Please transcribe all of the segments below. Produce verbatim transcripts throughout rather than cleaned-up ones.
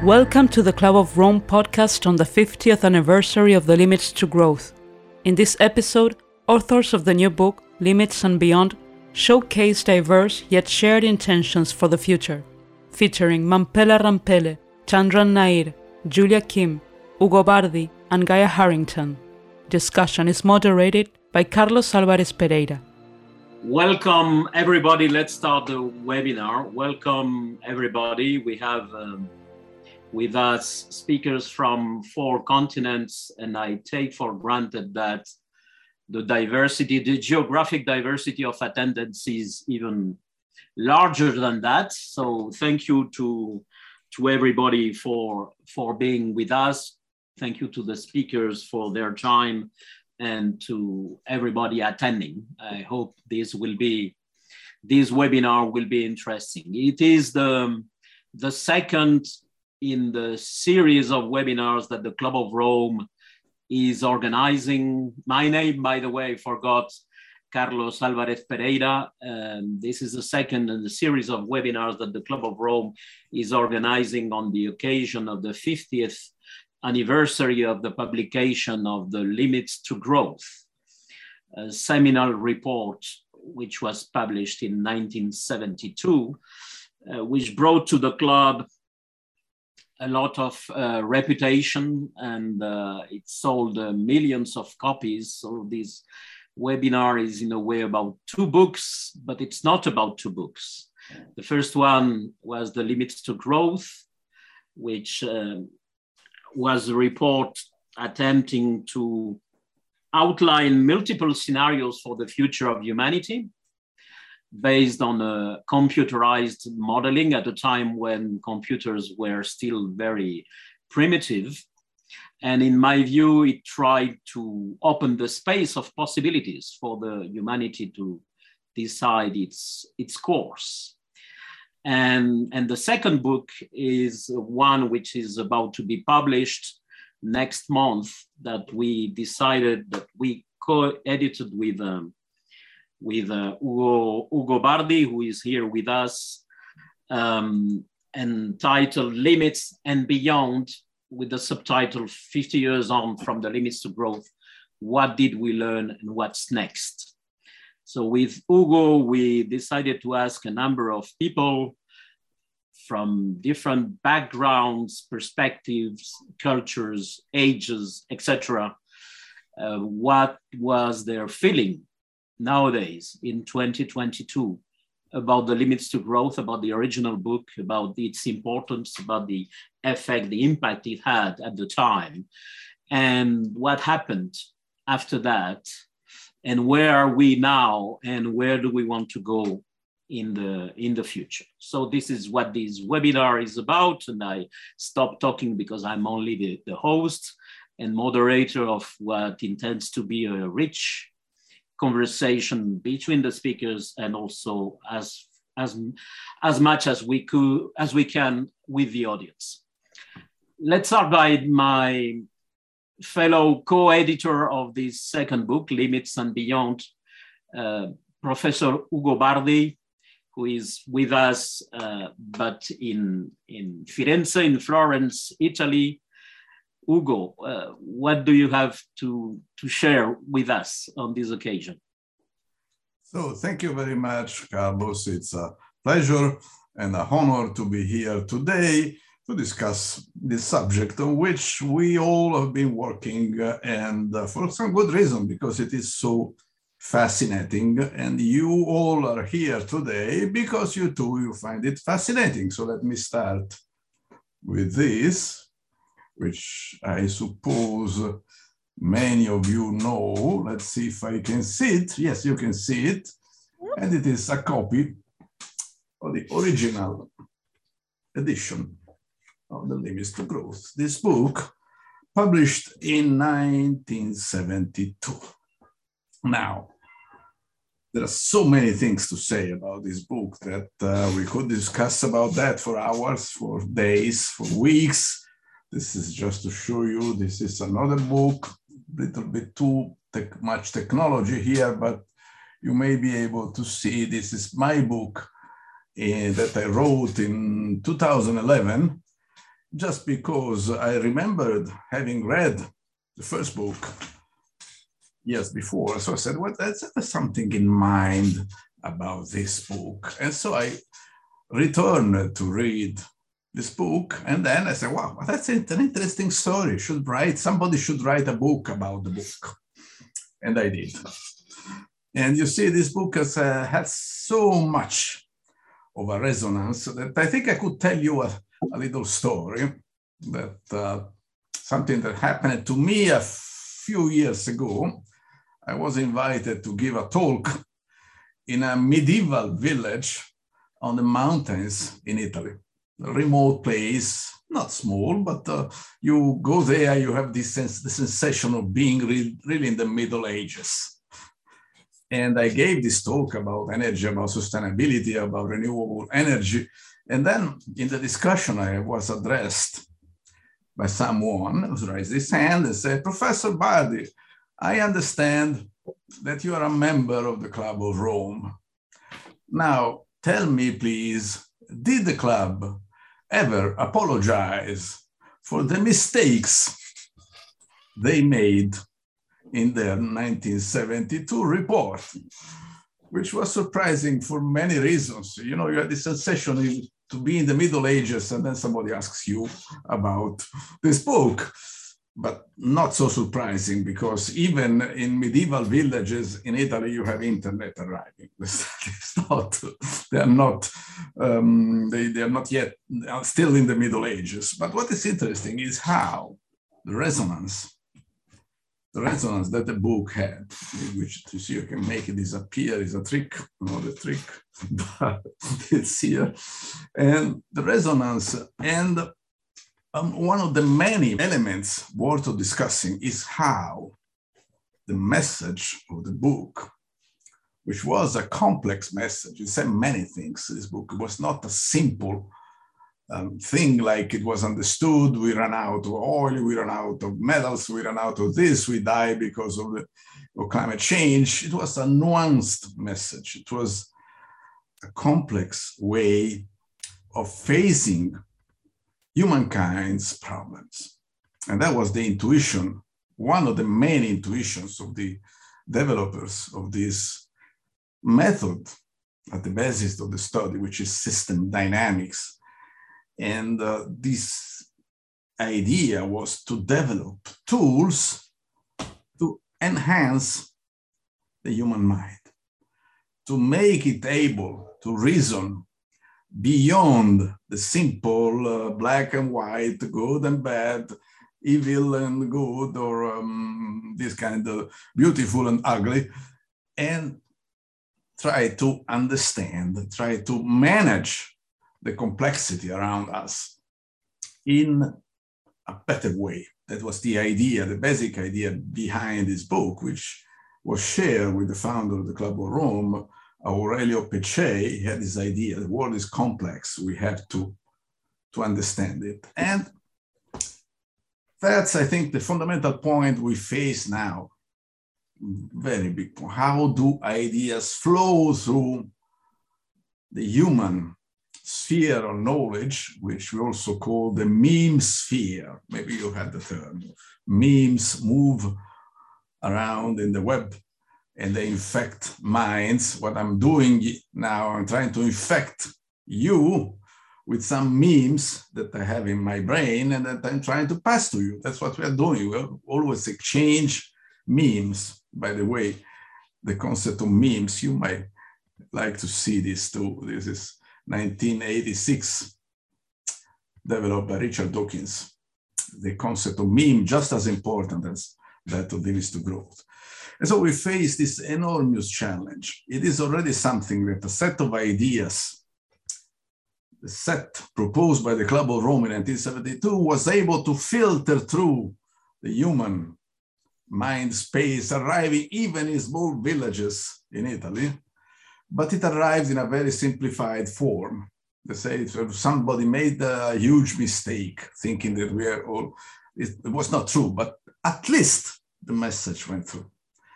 Welcome to the Club of Rome podcast on the fiftieth anniversary of the Limits to Growth. In this episode, authors of the new book, Limits and Beyond, showcase diverse yet shared intentions for the future, featuring Mampela Rampele, Chandran Nair, Julia Kim, Ugo Bardi, and Gaia Harrington. Discussion is moderated by Carlos Alvarez Pereira. Welcome, everybody. Let's start the webinar. Welcome, everybody. We have um, with us speakers from four continents, and I take for granted that the diversity, the geographic diversity of attendance is even larger than that. So thank you to, to everybody for, for being with us. Thank you to the speakers for their time and to everybody attending. I hope this will be, this webinar will be interesting. It is the, the second in the series of webinars that the Club of Rome is organizing. My name, by the way, forgot, Carlos Alvarez Pereira. Um, this is the second in the series of webinars that the Club of Rome is organizing on the occasion of the fiftieth anniversary of the publication of the Limits to Growth, a seminal report which was published in nineteen seventy-two, uh, which brought to the club a lot of uh, reputation, and uh, it sold uh, millions of copies. So this webinar is in a way about two books, but it's not about two books. The first one was the Limits to Growth, which uh, was a report attempting to outline multiple scenarios for the future of humanity, based on a computerized modeling at a time when computers were still very primitive. And in my view, it tried to open the space of possibilities for the humanity to decide its, its course. And, and the second book is one which is about to be published next month, that we decided that we co-edited with um, with uh, Ugo, Ugo Bardi, who is here with us, um, entitled Limits and Beyond, with the subtitle fifty years on from the Limits to Growth, what did we learn and what's next? So with Ugo, we decided to ask a number of people from different backgrounds, perspectives, cultures, ages, et cetera, uh, what was their feeling nowadays in twenty twenty-two about the Limits to Growth, about the original book, about its importance, about the effect, the impact it had at the time, and what happened after that, and where are we now, and where do we want to go in the in the future. So this is what this webinar is about, and I stopped talking because I'm only the, the host and moderator of what intends to be a rich conversation between the speakers, and also as as as much as we could as we can with the audience. Let's start by my fellow co-editor of this second book, Limits and Beyond, uh, Professor Ugo Bardi, who is with us, uh, but in in Firenze, in Florence, Italy. Ugo, uh, what do you have to, to share with us on this occasion? So thank you very much, Carlos. It's a pleasure and an honor to be here today to discuss this subject on which we all have been working, uh, and uh, for some good reason, because it is so fascinating, and you all are here today because you too, you find it fascinating. So let me start with this, which I suppose many of you know. Let's see if I can see it. Yes, you can see it. And it is a copy of the original edition of the Limits to Growth. This book, published in nineteen seventy-two. Now, there are so many things to say about this book that uh, we could discuss about that for hours, for days, for weeks. This is just to show you, this is another book, a little bit too te- much technology here, but you may be able to see this is my book uh, that I wrote in two thousand eleven. just because I remembered having read the first book years before. So I said, well, there's, there's something in mind about this book. And so I returned to read this book. And then I said, wow, that's an interesting story. Should write, somebody should write a book about the book. And I did. And you see, this book has uh, had so much of a resonance that I think I could tell you a, a little story that uh, something that happened to me a few years ago. I was invited to give a talk in a medieval village on the mountains in Italy, a remote place, not small, but uh, you go there, you have this sense, the sensation of being re really in the Middle Ages. And I gave this talk about energy, about sustainability, about renewable energy. And then in the discussion, I was addressed by someone who raised his hand and said, Professor Bardi, I understand that you are a member of the Club of Rome. Now, tell me, please, did the club ever apologize for the mistakes they made in their nineteen seventy-two report, which was surprising for many reasons. You know, you had this sensation to be in the Middle Ages and then somebody asks you about this book, but not so surprising because even in medieval villages in Italy, you have internet arriving. It's not, they are not, um, they, they are not yet, they are still in the Middle Ages. But what is interesting is how the resonance The resonance that the book had, which you see, you can make it disappear, is a trick, not a trick, but it's here. And the resonance, and um, one of the many elements worth of discussing is how the message of the book, which was a complex message, it said many things. This book was not a simple Um, thing like it was understood, we ran out of oil, we ran out of metals, we ran out of this, we die because of the of climate change. It was a nuanced message. It was a complex way of facing humankind's problems. And that was the intuition, one of the many intuitions of the developers of this method at the basis of the study, which is system dynamics. And uh, this idea was to develop tools to enhance the human mind, to make it able to reason beyond the simple uh, black and white, good and bad, evil and good, or um, this kind of beautiful and ugly, and try to understand, try to manage the complexity around us in a better way. That was the idea, the basic idea behind this book, which was shared with the founder of the Club of Rome, Aurelio Peccei. He had this idea, the world is complex, we have to, to understand it. And that's, I think, the fundamental point we face now. Very big point. How do ideas flow through the human sphere of knowledge, which we also call the meme sphere? Maybe you had the term. Memes move around in the web and they infect minds. What I'm doing now, I'm trying to infect you with some memes that I have in my brain and that I'm trying to pass to you. That's what we are doing. We always exchange memes. By the way, the concept of memes, you might like to see this too. This is nineteen eighty-six, developed by Richard Dawkins. The concept of meme, just as important as that of limits to growth. And so we face this enormous challenge. It is already something that a set of ideas, the set proposed by the Club of Rome in nineteen seventy-two, was able to filter through the human mind space, arriving even in small villages in Italy. But it arrived in a very simplified form. They say if somebody made a huge mistake thinking that we are all, it, it was not true, but at least the message went through.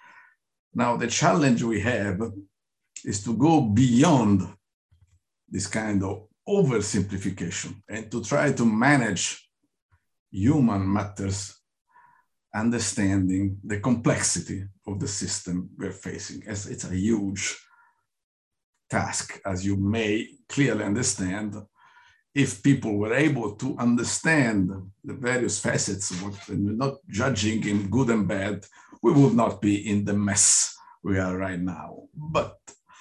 Now, the challenge we have is to go beyond this kind of oversimplification and to try to manage human matters, understanding the complexity of the system we're facing. As it's a huge task, as you may clearly understand. If people were able to understand the various facets of what, and not judging in good and bad, we would not be in the mess we are right now. But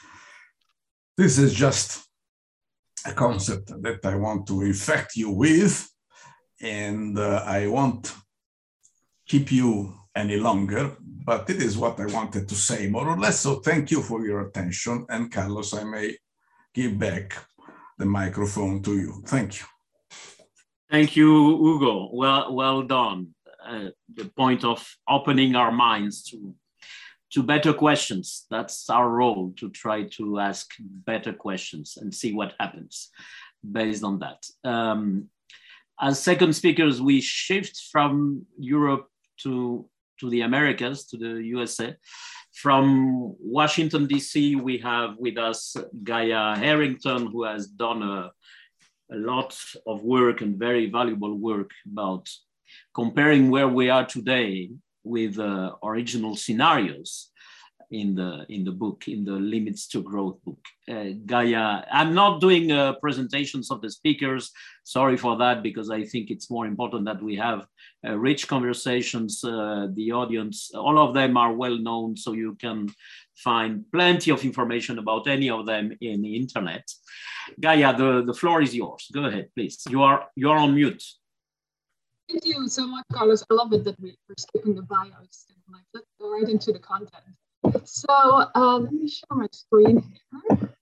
this is just a concept that I want to infect you with, and uh, I won't keep you any longer, but it is what I wanted to say, more or less. So thank you for your attention. And Carlos, I may give back the microphone to you. Thank you. Thank you, Ugo. Well, well done. Uh, the point of opening our minds to, to better questions. That's our role, to try to ask better questions and see what happens based on that. Um, as second speakers, we shift from Europe to, to the Americas, to the U S A. From Washington, D C, we have with us Gaia Harrington, who has done a, a lot of work and very valuable work about comparing where we are today with uh, original scenarios in the, in the book, in the Limits to Growth book. Uh, Gaia, I'm not doing uh, presentations of the speakers. Sorry for that, because I think it's more important that we have uh, rich conversations. Uh, the audience, all of them are well known, so you can find plenty of information about any of them in the internet. Gaia, the, the floor is yours. Go ahead, please. You are, you are on mute. Thank you so much, Carlos. I love it that we're skipping the bios. Like, let's go right into the content. So uh, let me show my screen here.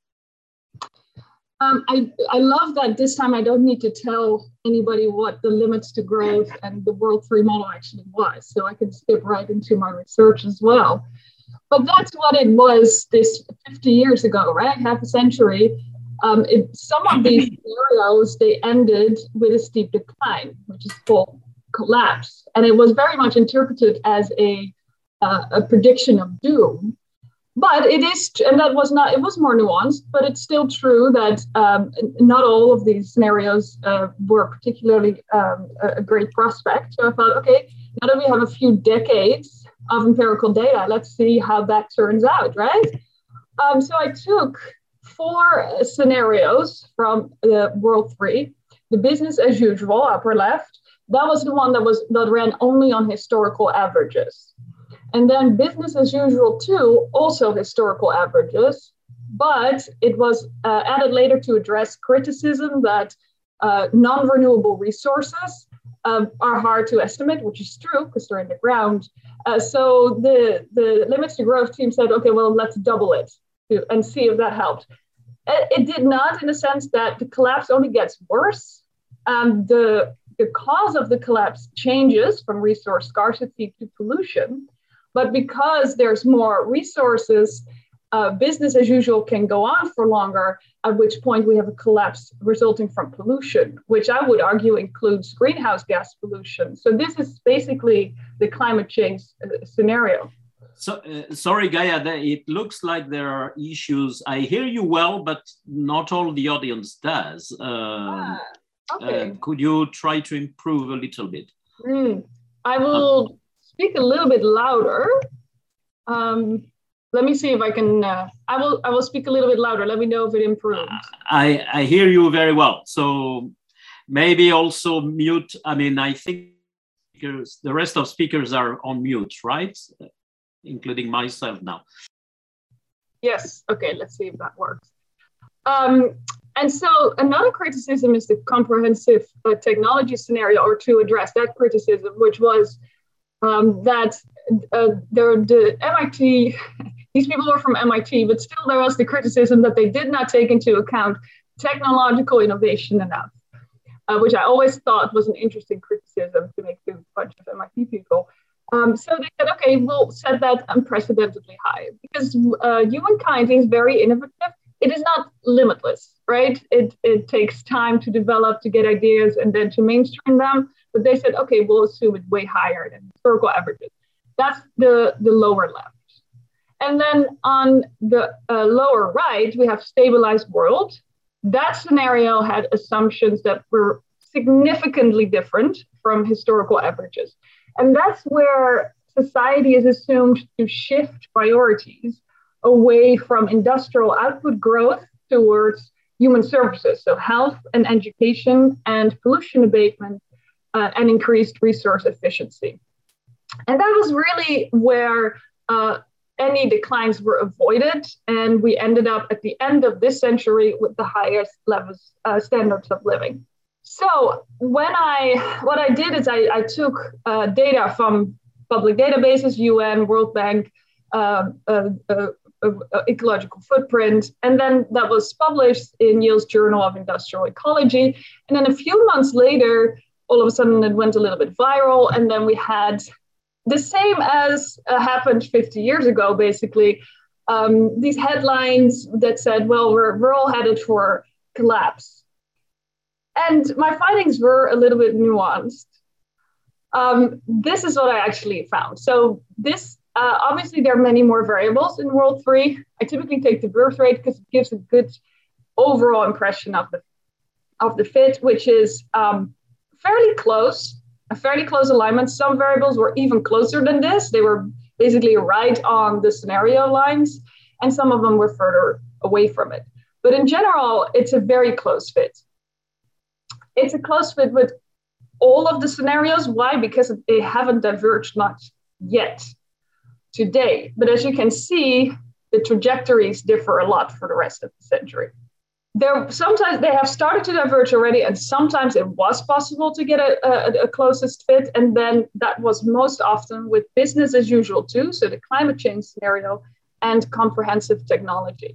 Um, I, I love that this time I don't need to tell anybody what the limits to growth and the World three model actually was. So I can skip right into my research as well. But that's what it was this fifty years ago, right? Half a century. Um, it, some of these scenarios, they ended with a steep decline, which is called collapse. And it was very much interpreted as a Uh, a prediction of doom. But it is, and that was not, it was more nuanced, but it's still true that um, not all of these scenarios uh, were particularly um, a, a great prospect. So I thought, okay, now that we have a few decades of empirical data, let's see how that turns out, right? Um, so I took four scenarios from the World three, the business as usual, upper left. That was the one that was that ran only on historical averages. And then business as usual too, also historical averages, but it was uh, added later to address criticism that uh, non-renewable resources uh, are hard to estimate, which is true because they're in the ground. Uh, so the, the Limits to Growth team said, okay, well, let's double it to, and see if that helped. It, it did not, in the sense that the collapse only gets worse. Um, the, the cause of the collapse changes from resource scarcity to pollution. But because there's more resources, uh, business as usual can go on for longer, at which point we have a collapse resulting from pollution, which I would argue includes greenhouse gas pollution. So this is basically the climate change uh, scenario. So, uh, sorry, Gaia, it looks like there are issues. I hear you well, but not all the audience does. Uh, ah, okay. Uh, could you try to improve a little bit? Mm, I will... Um, Speak a little bit louder. Um, let me see if I can, uh, I will I will speak a little bit louder. Let me know if it improves. I, I hear you very well. So maybe also mute. I mean, I think the rest of speakers are on mute, right? Including myself now. Yes, okay, let's see if that works. Um, and so another criticism is the comprehensive uh, technology scenario, or to address that criticism, which was Um, that uh, the M I T, these people were from M I T, but still there was the criticism that they did not take into account technological innovation enough, uh, which I always thought was an interesting criticism to make to a bunch of M I T people. Um, so they said, okay, we'll set that unprecedentedly high because uh, humankind is very innovative. It is not limitless, right? It, it takes time to develop, to get ideas, and then to mainstream them. But they said, okay, we'll assume it's way higher than historical averages. That's the, the lower left. And then on the uh, lower right, we have stabilized world. that scenario had assumptions that were significantly different from historical averages. And that's where society is assumed to shift priorities away from industrial output growth towards human services, so health and education and pollution abatement uh, and increased resource efficiency. And that was really where uh, any declines were avoided, and we ended up at the end of this century with the highest levels uh, standards of living. So when I, what I did is I, I took uh, data from public databases, U N, World Bank, uh, uh, uh, uh, ecological footprint, and then that was published in Yale's Journal of Industrial Ecology. And then a few months later, all of a sudden it went a little bit viral, and then we had the same as uh, happened fifty years ago, basically, um, these headlines that said, well, we're, we're all headed for collapse. And my findings were a little bit nuanced. Um, this is what I actually found. So this, uh, obviously there are many more variables in World three. I typically take the birth rate because it gives a good overall impression of the, of the fit, which is um, fairly close. A fairly close alignment. Some variables were even closer than this. They were basically right on the scenario lines, and some of them were further away from it. But in general, it's a very close fit. It's a close fit with all of the scenarios. Why? Because they haven't diverged much yet today. But as you can see, the trajectories differ a lot for the rest of the century. There, sometimes they have started to diverge already, and sometimes it was possible to get a, a, a closest fit. And then that was most often with business as usual too, so the climate change scenario and comprehensive technology.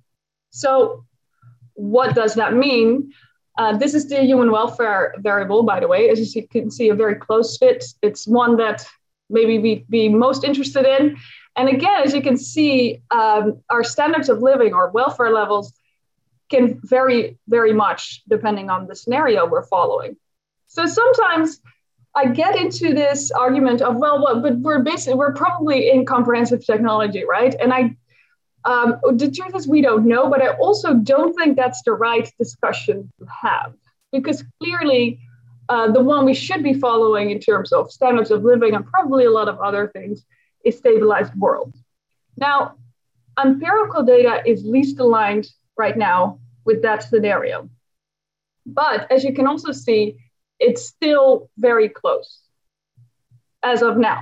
So what does that mean? Uh, this is the human welfare variable, by the way. As you can see, a very close fit. It's one that maybe we'd be most interested in. And again, as you can see, um, our standards of living or welfare levels can vary very much depending on the scenario we're following. So sometimes I get into this argument of, well, well but we're basically, we're probably in comprehensive technology, right? And I, um, the truth is we don't know, but I also don't think that's the right discussion to have, because clearly uh, the one we should be following in terms of standards of living and probably a lot of other things is stabilized world. Now, empirical data is least aligned right now with that scenario. But as you can also see, it's still very close as of now.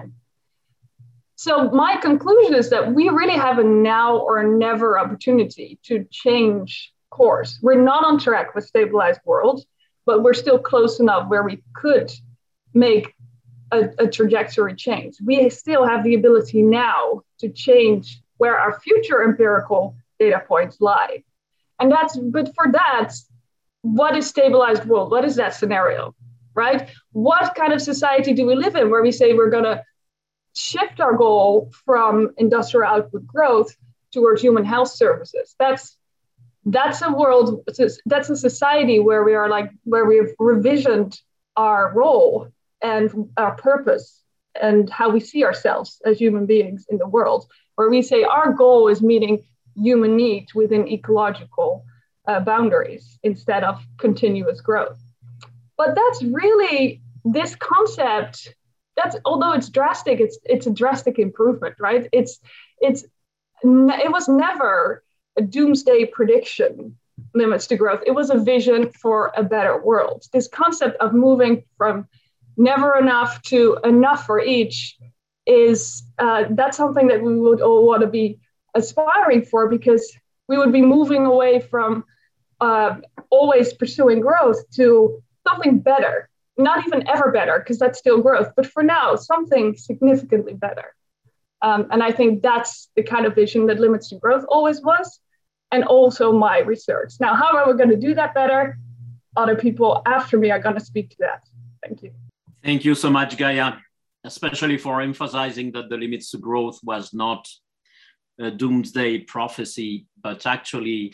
So my conclusion is that we really have a now or never opportunity to change course. We're not on track with stabilized world, but we're still close enough where we could make a, a trajectory change. We still have the ability now to change where our future empirical data points lie. And that's, but for that, what is stabilized world? What is that scenario, right? What kind of society do we live in where we say we're gonna shift our goal from industrial output growth towards human health services? That's, that's a world, that's a society where we are like, where we've revisioned our role and our purpose and how we see ourselves as human beings in the world, where we say our goal is meeting human needs within ecological uh, boundaries instead of continuous growth. But that's really this concept, that's, although it's drastic, it's it's a drastic improvement, right? It's, it's, it was never a doomsday prediction, limits to growth. It was a vision for a better world. This concept of moving from never enough to enough for each is, uh, that's something that we would all want to be aspiring for, because we would be moving away from uh, always pursuing growth to something better, not even ever better, because that's still growth, but for now, something significantly better. Um, and I think that's the kind of vision that Limits to Growth always was, and also my research. Now, how are we going to do that better? Other people after me are going to speak to that. Thank you. Thank you so much, Gaia, especially for emphasizing that the Limits to Growth was not a doomsday prophecy, but actually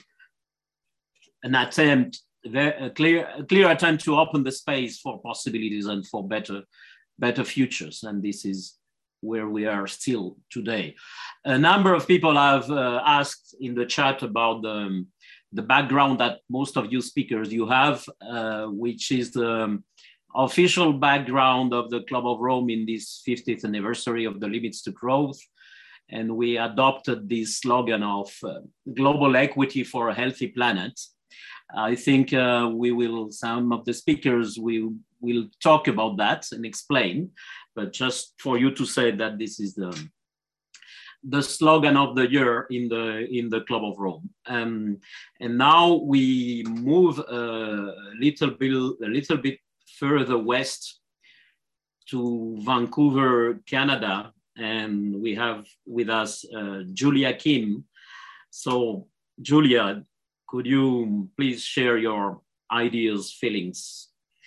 an attempt, a clear, a clear attempt to open the space for possibilities and for better, better futures. And this is where we are still today. A number of people have uh, asked in the chat about the, the background that most of you speakers you have, uh, which is the official background of the Club of Rome in this fiftieth anniversary of the Limits to Growth. And we adopted this slogan of uh, global equity for a healthy planet. I think uh, we will, some of the speakers will, will talk about that and explain, but just for you to say that this is the, the slogan of the year in the, in the Club of Rome. Um, and now we move uh, a little bit, a little bit further west to Vancouver, Canada, and we have with us uh, Julia Kim. So Julia, could you please share your ideas, feelings,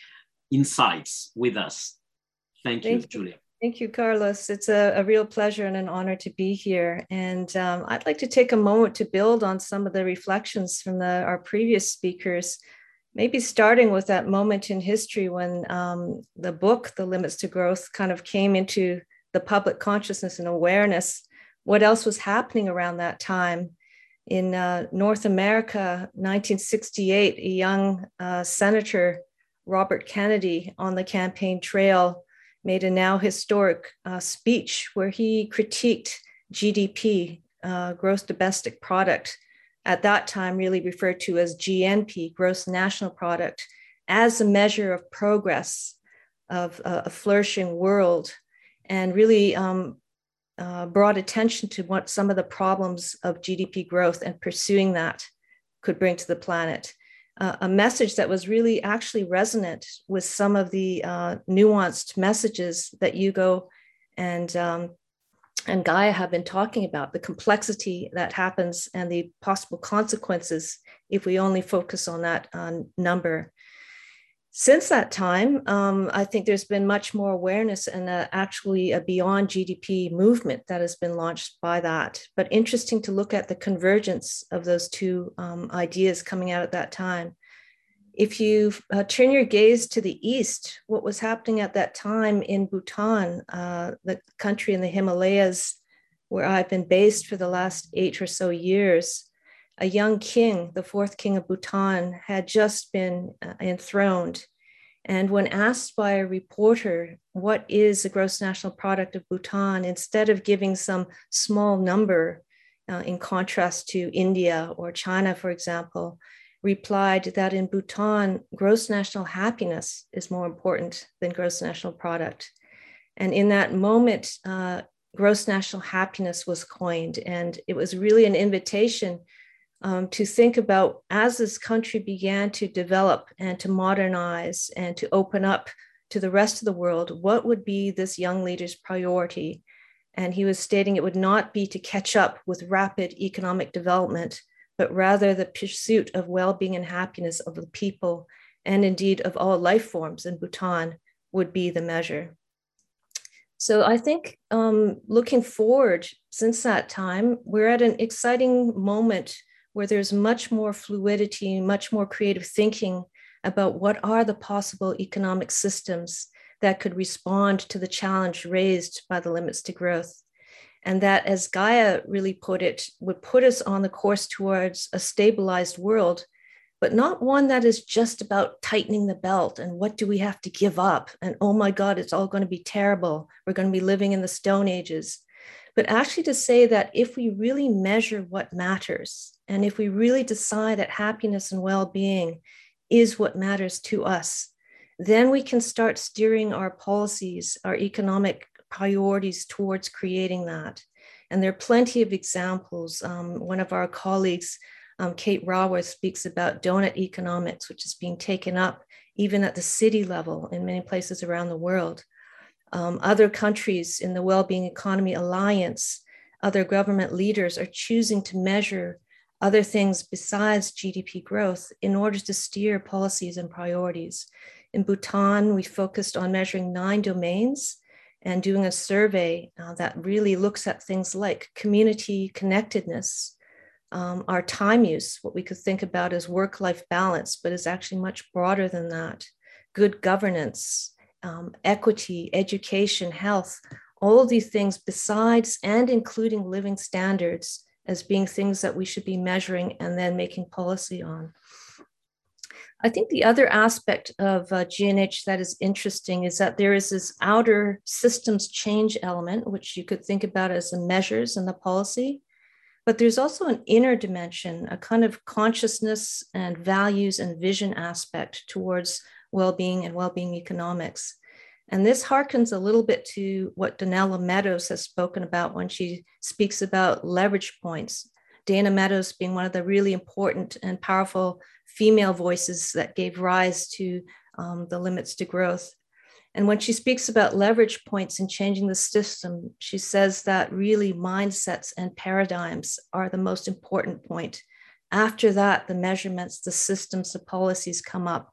insights with us? Thank, Thank you, you, Julia. Thank you, Carlos. It's a, a real pleasure and an honor to be here. And um, I'd like to take a moment to build on some of the reflections from the, our previous speakers, maybe starting with that moment in history when um, the book, The Limits to Growth, kind of came into the public consciousness and awareness. What else was happening around that time? In uh, North America, nineteen sixty-eight, a young uh, Senator, Robert Kennedy, on the campaign trail, made a now historic uh, speech where he critiqued G D P, uh, gross domestic product, at that time really referred to as G N P, gross national product, as a measure of progress of uh, a flourishing world, and really um, uh, brought attention to what some of the problems of G D P growth and pursuing that could bring to the planet. Uh, a message that was really actually resonant with some of the uh, nuanced messages that Hugo and, um, and Gaia have been talking about, the complexity that happens and the possible consequences if we only focus on that uh, number. Since that time, um, I think there's been much more awareness and uh, actually a beyond G D P movement that has been launched by that. But interesting to look at the convergence of those two um, ideas coming out at that time. If you uh, turn your gaze to the east, what was happening at that time in Bhutan, uh, the country in the Himalayas, where I've been based for the last eight or so years, a young king, the fourth king of Bhutan, had just been uh, enthroned. And when asked by a reporter, what is the gross national product of Bhutan, instead of giving some small number uh, in contrast to India or China, for example, replied that in Bhutan, gross national happiness is more important than gross national product. And in that moment, uh, gross national happiness was coined. And it was really an invitation Um, to think about, as this country began to develop and to modernize and to open up to the rest of the world, what would be this young leader's priority? And he was stating it would not be to catch up with rapid economic development, but rather the pursuit of well-being and happiness of the people, and indeed of all life forms in Bhutan, would be the measure. So I think um, looking forward, since that time, we're at an exciting moment where there's much more fluidity, much more creative thinking about what are the possible economic systems that could respond to the challenge raised by the limits to growth. And that, as Gaia really put it, would put us on the course towards a stabilized world, but not one that is just about tightening the belt and what do we have to give up? And oh my God, it's all going to be terrible. We're going to be living in the Stone Ages. But actually to say that if we really measure what matters, and if we really decide that happiness and well-being is what matters to us, then we can start steering our policies, our economic priorities towards creating that. And there are plenty of examples. Um, one of our colleagues, um, Kate Raworth, speaks about donut economics, which is being taken up even at the city level in many places around the world. Um, other countries in the Wellbeing Economy Alliance, other government leaders are choosing to measure other things besides G D P growth in order to steer policies and priorities. In Bhutan, we focused on measuring nine domains and doing a survey uh, that really looks at things like community connectedness, um, our time use, what we could think about as work-life balance, but is actually much broader than that, good governance, Um, equity, education, health, all of these things besides and including living standards as being things that we should be measuring and then making policy on. I think the other aspect of uh, G N H that is interesting is that there is this outer systems change element, which you could think about as the measures and the policy, but there's also an inner dimension, a kind of consciousness and values and vision aspect towards well-being and well-being economics. And this harkens a little bit to what Donella Meadows has spoken about when she speaks about leverage points. Dana Meadows being one of the really important and powerful female voices that gave rise to um, the Limits to Growth. And when she speaks about leverage points and changing the system, she says that really mindsets and paradigms are the most important point. After that, the measurements, the systems, the policies come up.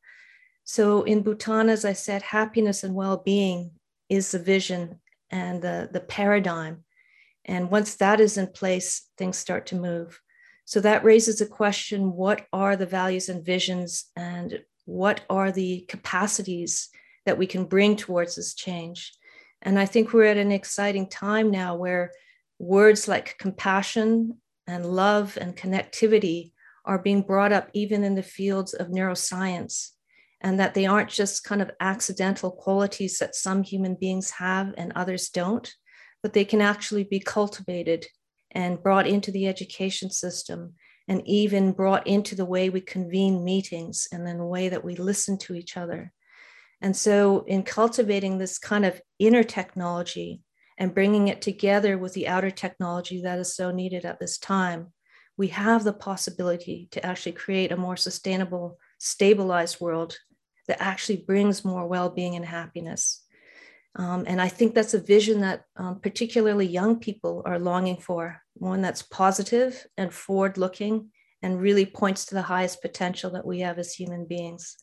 So in Bhutan, as I said, happiness and well-being is the vision and the, the paradigm. And once that is in place, things start to move. So that raises a question, what are the values and visions, and what are the capacities that we can bring towards this change? And I think we're at an exciting time now where words like compassion and love and connectivity are being brought up even in the fields of neuroscience, and that they aren't just kind of accidental qualities that some human beings have and others don't, but they can actually be cultivated and brought into the education system, and even brought into the way we convene meetings and then the way that we listen to each other. And so in cultivating this kind of inner technology and bringing it together with the outer technology that is so needed at this time, we have the possibility to actually create a more sustainable, stabilized world that actually brings more well-being and happiness. Um, and I think that's a vision that um, particularly young people are longing for, one that's positive and forward-looking and really points to the highest potential that we have as human beings.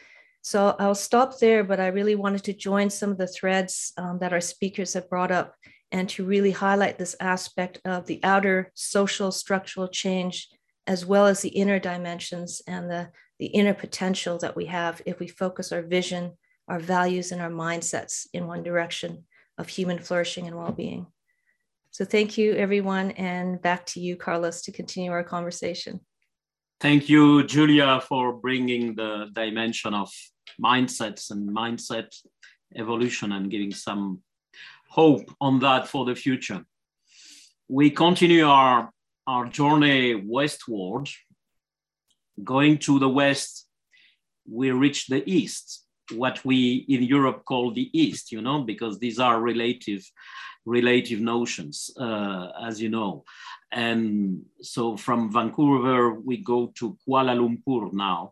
So I'll stop there, but I really wanted to join some of the threads um, that our speakers have brought up and to really highlight this aspect of the outer social structural change, as well as the inner dimensions and the, the inner potential that we have if we focus our vision, our values, and our mindsets in one direction of human flourishing and well-being. So thank you, everyone, and back to you, Carlos, to continue our conversation. Thank you, Julia, for bringing the dimension of mindsets and mindset evolution and giving some hope on that for the future. We continue our, our journey westward. Going to the west, we reach the east, what we in Europe call the East, you know, because these are relative, relative notions, uh, as you know. And so from Vancouver, we go to Kuala Lumpur now.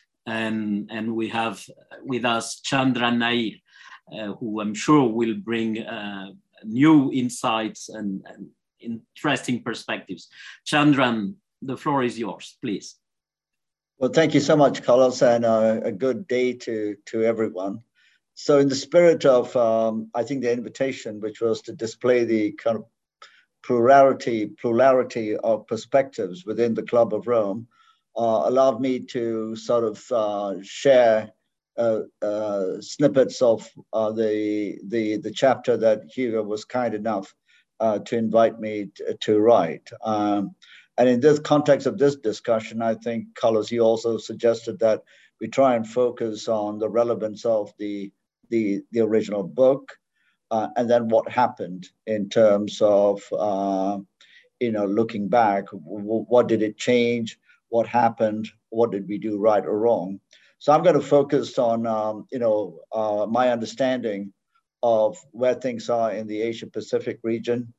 And, and we have with us Chandran Nair, uh, who I'm sure will bring uh, new insights and, and interesting perspectives. Chandran, the floor is yours, please. Well, thank you so much, Carlos, and uh, a good day to, to everyone. So in the spirit of, um, I think, the invitation, which was to display the kind of plurality, plurality of perspectives within the Club of Rome, uh, allowed me to sort of uh, share uh, uh, snippets of uh, the, the, the chapter that Hugo was kind enough uh, to invite me to, to write. Um, And in this context of this discussion, I think, Carlos, you also suggested that we try and focus on the relevance of the, the, the original book, uh, and then what happened in terms of, uh, you know, looking back, what did it change? What happened? What did we do right or wrong? So I'm going to focus on, um, you know, uh, my understanding of where things are in the Asia Pacific region,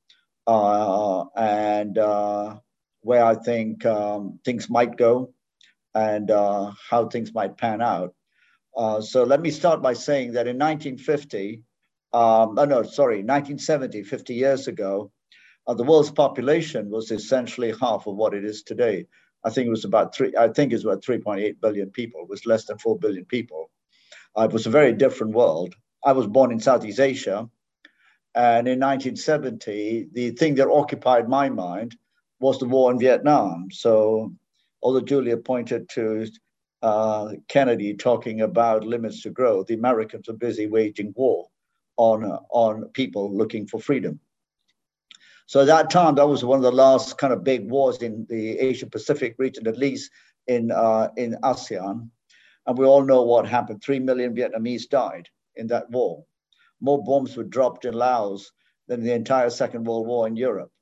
uh, and uh, where I think um, things might go and uh, how things might pan out. Uh, so let me start by saying that in nineteen fifty, um, oh no, sorry, nineteen seventy, fifty years ago, uh, the world's population was essentially half of what it is today. I think it was about three, I think it's about three point eight billion people. It was less than four billion people. Uh, it was a very different world. I was born in Southeast Asia. And in nineteen seventy, the thing that occupied my mind was the war in Vietnam. So although Julia pointed to uh, Kennedy talking about limits to growth, the Americans were busy waging war on, uh, on people looking for freedom. So at that time, that was one of the last kind of big wars in the Asia Pacific region, at least in uh, in ASEAN. And we all know what happened. Three million Vietnamese died in that war. More bombs were dropped in Laos than the entire Second World War in Europe.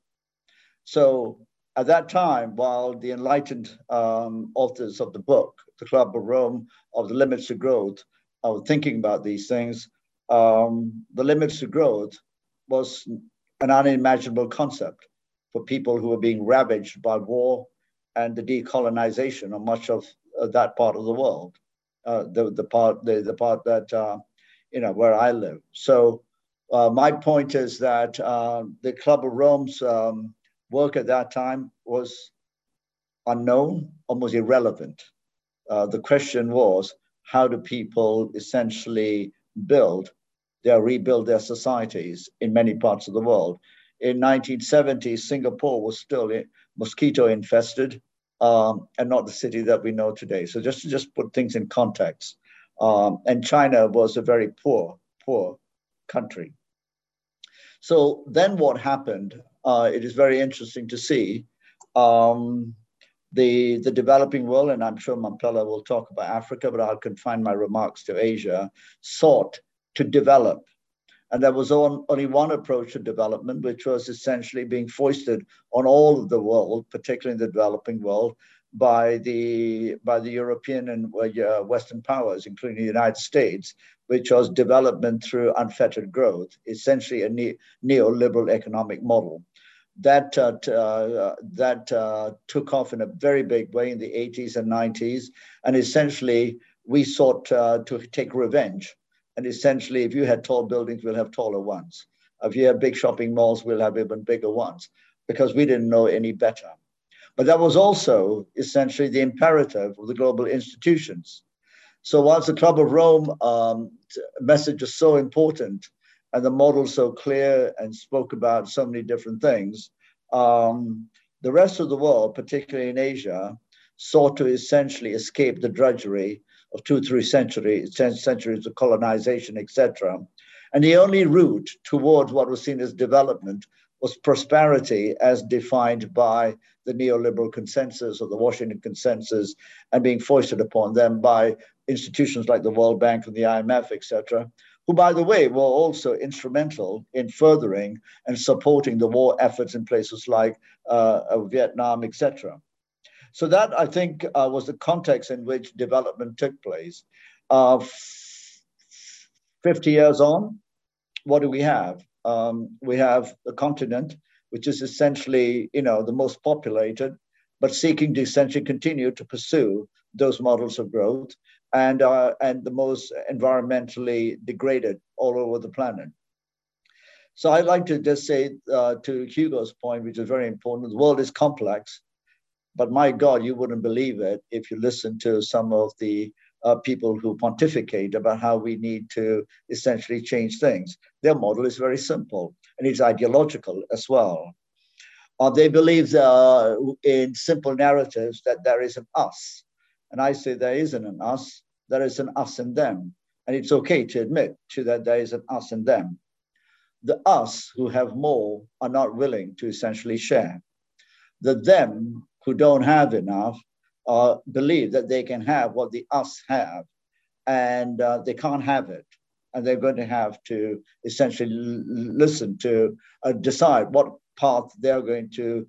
So at that time, while the enlightened um, authors of the book, the Club of Rome, of the Limits to Growth, are thinking about these things, um, the limits to growth was an unimaginable concept for people who were being ravaged by war and the decolonization of much of uh, that part of the world, uh, the, the part the, the part that, uh, you know, where I live. So uh, my point is that uh, the Club of Rome's um, work at that time was unknown, almost irrelevant. Uh, the question was, how do people essentially build their, rebuild their societies in many parts of the world? In nineteen seventy, Singapore was still mosquito infested um, and not the city that we know today. So just to just put things in context. Um, and China was a very poor, poor country. So then what happened, uh, it is very interesting to see um, the, the developing world, and I'm sure Mampela will talk about Africa, but I'll confine my remarks to Asia, sought to develop. And there was on, only one approach to development, which was essentially being foisted on all of the world, particularly in the developing world, by the, by the European and uh, Western powers, including the United States, which was development through unfettered growth, essentially a ne neoliberal economic model. That, uh, uh, that uh, took off in a very big way in the eighties and nineties. And essentially, we sought uh, to take revenge. And essentially, if you had tall buildings, we'll have taller ones. If you have big shopping malls, we'll have even bigger ones, because we didn't know any better. But that was also essentially the imperative of the global institutions. So whilst the Club of Rome um, message is so important, and the model so clear and spoke about so many different things, um, the rest of the world, particularly in Asia, sought to essentially escape the drudgery of two, three centuries, ten centuries of colonization, et cetera. And the only route towards what was seen as development was prosperity as defined by the neoliberal consensus or the Washington consensus, and being foisted upon them by institutions like the World Bank and the I M F, et cetera, who, by the way, were also instrumental in furthering and supporting the war efforts in places like uh, Vietnam, et cetera. So that, I think, uh, was the context in which development took place. Uh, fifty years on, what do we have? Um, we have a continent which is essentially, you know, the most populated, but seeking to essentially continue to pursue those models of growth, and, uh, and the most environmentally degraded all over the planet. So I'd like to just say uh, to Hugo's point, which is very important, the world is complex, but my God, you wouldn't believe it if you listen to some of the uh, people who pontificate about how we need to essentially change things. Their model is very simple, and it's ideological as well. Uh, they believe uh, in simple narratives that there is an us. And I say there isn't an us, there is an us and them. And it's okay to admit to that there is an us and them. The us who have more are not willing to essentially share. The them who don't have enough uh, believe that they can have what the us have, and uh, they can't have it. And they're going to have to essentially listen to, uh, decide what path they're going to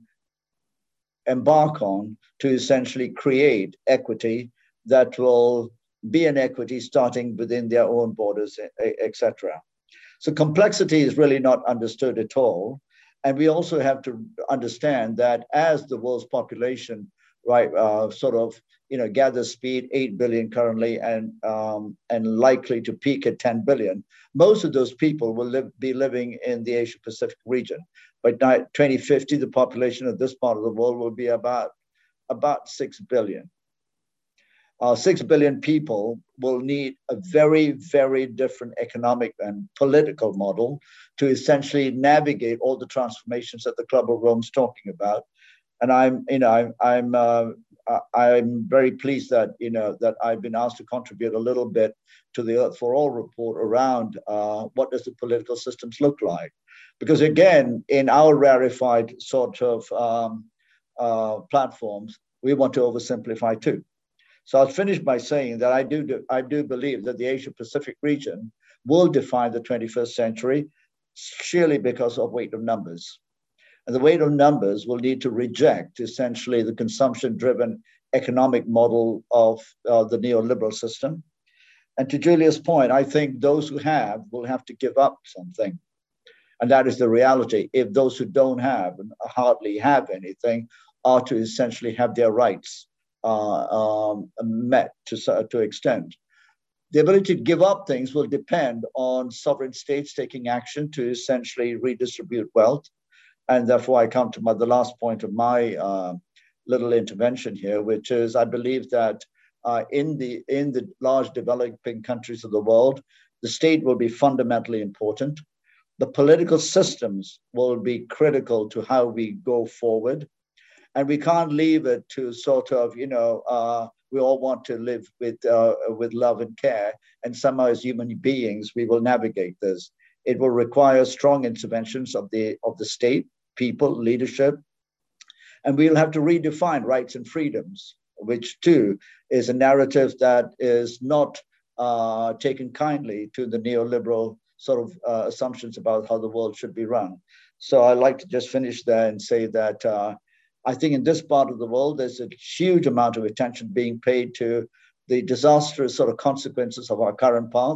embark on to essentially create equity that will be an equity starting within their own borders, et cetera. So complexity is really not understood at all. And we also have to understand that as the world's population, right, uh, sort of, you know, gathers speed, eight billion currently, and um, and likely to peak at ten billion, most of those people will live, be living in the Asia Pacific region. By twenty fifty, the population of this part of the world will be about, about six billion. Uh, six billion people will need a very, very different economic and political model to essentially navigate all the transformations that the Club of Rome is talking about. And I'm, you know, I'm, I'm, uh, I'm very pleased that, you know, that I've been asked to contribute a little bit to the Earth for All report around uh, what does the political systems look like. Because again, in our rarefied sort of um, uh, platforms, we want to oversimplify too. So I'll finish by saying that I do, do I do believe that the Asia-Pacific region will define the twenty-first century, surely because of weight of numbers. And the weight of numbers will need to reject essentially the consumption-driven economic model of uh, the neoliberal system. And to Julia's point, I think those who have will have to give up something. And that is the reality. If those who don't have and hardly have anything are to essentially have their rights uh, um, met to to extent. The ability to give up things will depend on sovereign states taking action to essentially redistribute wealth. And therefore, I come to my, the last point of my uh, little intervention here, which is I believe that uh, in the in the large developing countries of the world, the state will be fundamentally important. The political systems will be critical to how we go forward. And we can't leave it to sort of, you know, uh, we all want to live with, uh, with love and care. And somehow as human beings, we will navigate this. It will require strong interventions of the, of the state, people, leadership. And we'll have to redefine rights and freedoms, which too is a narrative that is not uh, taken kindly to the neoliberal sort of uh, assumptions about how the world should be run. So I'd like to just finish there and say that uh, I think in this part of the world, there's a huge amount of attention being paid to the disastrous sort of consequences of our current path.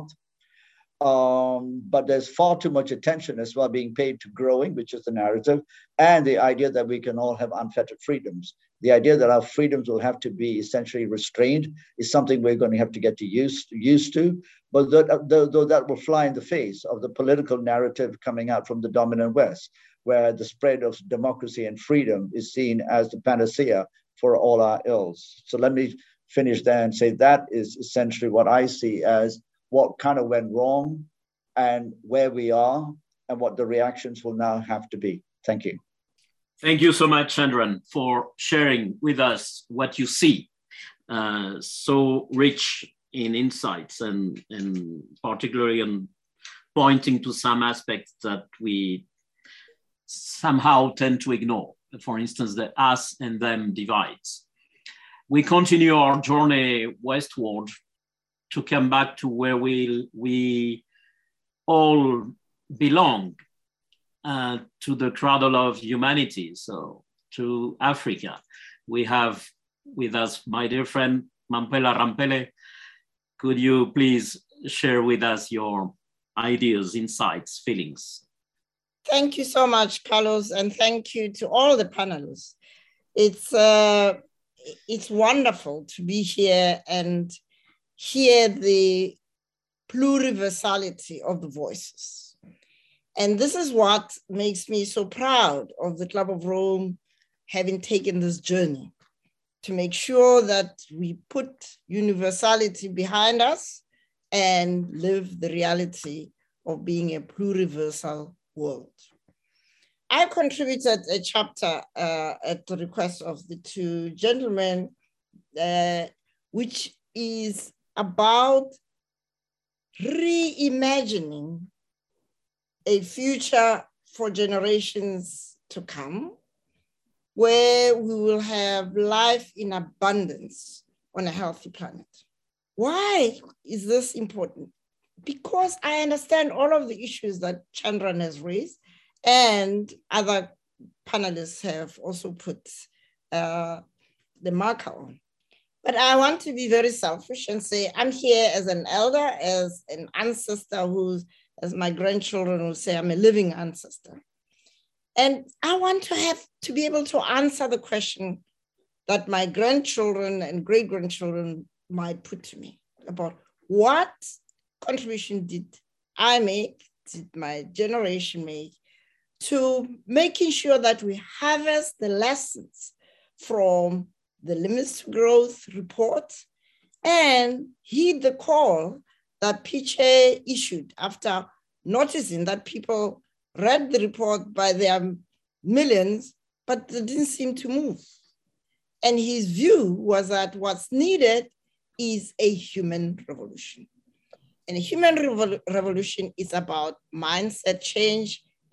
Um, but there's far too much attention as well being paid to growing, which is the narrative, and the idea that we can all have unfettered freedoms. The idea that our freedoms will have to be essentially restrained is something we're going to have to get to use, used to, but though, though that will fly in the face of the political narrative coming out from the dominant West, where the spread of democracy and freedom is seen as the panacea for all our ills. So let me finish there and say that is essentially what I see as what kind of went wrong and where we are and what the reactions will now have to be. Thank you. Thank you so much, Chandran, for sharing with us what you see, uh, so rich in insights and, and particularly in pointing to some aspects that we somehow tend to ignore. For instance, the us and them divides. We continue our journey westward to come back to where we, we all belong, uh, to the cradle of humanity, so to Africa. We have with us my dear friend, Mampela Rampele. Could you please share with us your ideas, insights, feelings? Thank you so much, Carlos, and thank you to all the panelists. It's, uh, it's wonderful to be here and hear the pluriversality of the voices. And this is what makes me so proud of the Club of Rome having taken this journey to make sure that we put universality behind us and live the reality of being a pluriversal world. I contributed a chapter uh, at the request of the two gentlemen, uh, which is about reimagining a future for generations to come, where we will have life in abundance on a healthy planet. Why is this important? Because I understand all of the issues that Chandran has raised and other panelists have also put uh, the marker on. But I want to be very selfish and say, I'm here as an elder, as an ancestor who's, as my grandchildren will say, I'm a living ancestor. And I want to have to be able to answer the question that my grandchildren and great-grandchildren might put to me about what contribution did I make, did my generation make, to making sure that we harvest the lessons from the Limits to Growth report and heed the call that P H A issued after noticing that people read the report by their millions, but they didn't seem to move. And his view was that what's needed is a human revolution. And a human revol revolution is about mindset change,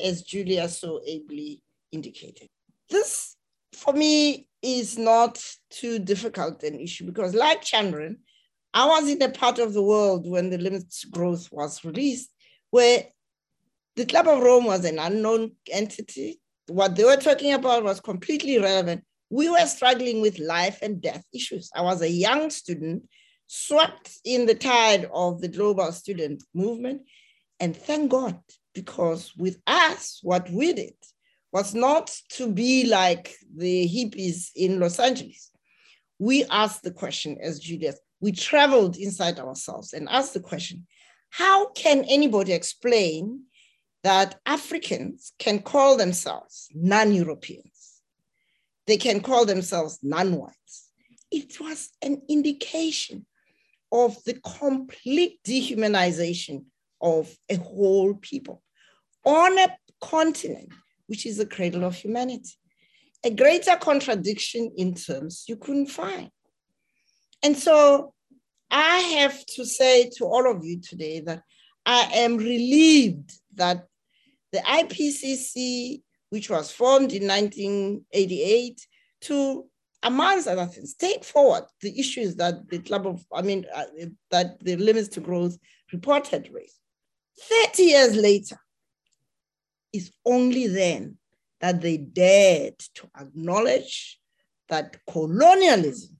as Julia so ably indicated. This, for me, is not too difficult an issue because, like Chandran, I was in a part of the world when the Limits to Growth was released, where the Club of Rome was an unknown entity. What they were talking about was completely irrelevant. We were struggling with life and death issues. I was a young student, swept in the tide of the global student movement. And thank God, because with us, what we did was not to be like the hippies in Los Angeles. We asked the question as Julius, we traveled inside ourselves and asked the question, how can anybody explain that Africans can call themselves non-Europeans? They can call themselves non-whites. It was an indication of the complete dehumanization of a whole people on a continent, which is the cradle of humanity. A greater contradiction in terms you couldn't find. And so I have to say to all of you today that I am relieved that the I P C C, which was formed in nineteen eighty-eight, to, amongst other things, take forward the issues that the Club of, I mean, uh, that the Limits to Growth report had raised. thirty years later, it's only then that they dared to acknowledge that colonialism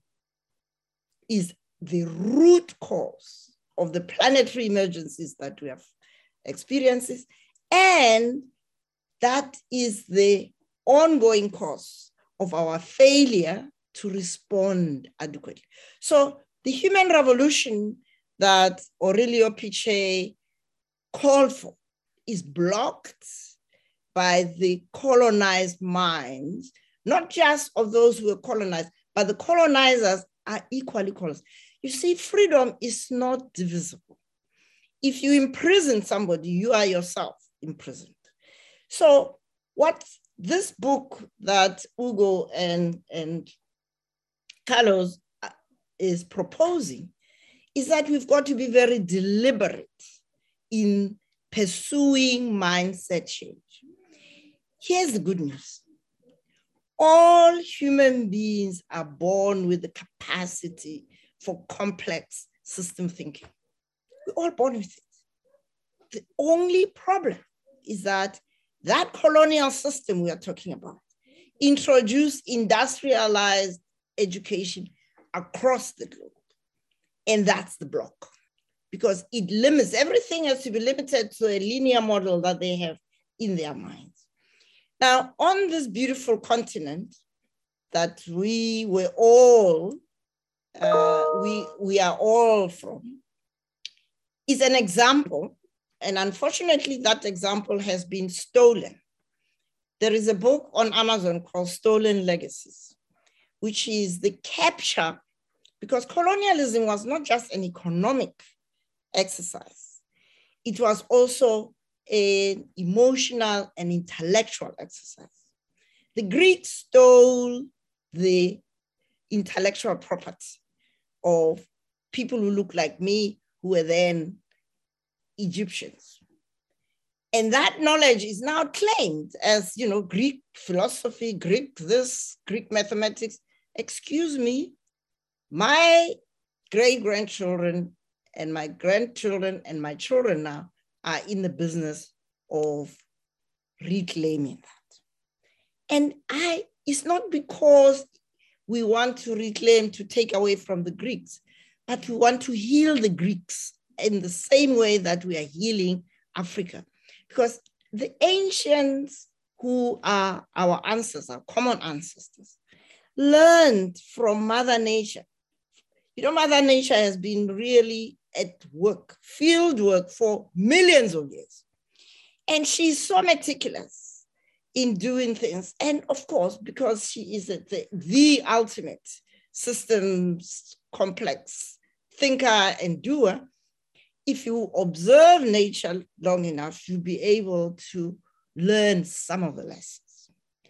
is the root cause of the planetary emergencies that we have experienced, and that is the ongoing cause of our failure to respond adequately. So the human revolution that Aurelio Peccei called for is blocked by the colonized minds, not just of those who were colonized, but the colonizers are equally colonized. You see, freedom is not divisible. If you imprison somebody, you are yourself imprisoned. So what this book that Hugo and, and Carlos is proposing is that we've got to be very deliberate in pursuing mindset change. Here's the good news. All human beings are born with the capacity for complex system thinking. We're all born with it. The only problem is that that colonial system we are talking about introduced industrialized education across the globe. And that's the block, because it limits, everything has to be limited to a linear model that they have in their minds. Now, on this beautiful continent that we were all, uh, we, we are all from, is an example, and unfortunately that example has been stolen. There is a book on Amazon called Stolen Legacies, which is the capture, because colonialism was not just an economic exercise, it was also an emotional and intellectual exercise. The Greeks stole the intellectual property of people who look like me, who were then Egyptians. And that knowledge is now claimed as, you know, Greek philosophy, Greek this, Greek mathematics. Excuse me, my great-grandchildren and my grandchildren and my children now are in the business of reclaiming that. And I, it's not because we want to reclaim to take away from the Greeks, but we want to heal the Greeks in the same way that we are healing Africa. Because the ancients who are our ancestors, our common ancestors, learned from Mother Nature. You know, Mother Nature has been really at work, field work for millions of years. And she's so meticulous in doing things. And of course, because she is the, the ultimate systems complex thinker and doer, if you observe nature long enough, you'll be able to learn some of the lessons.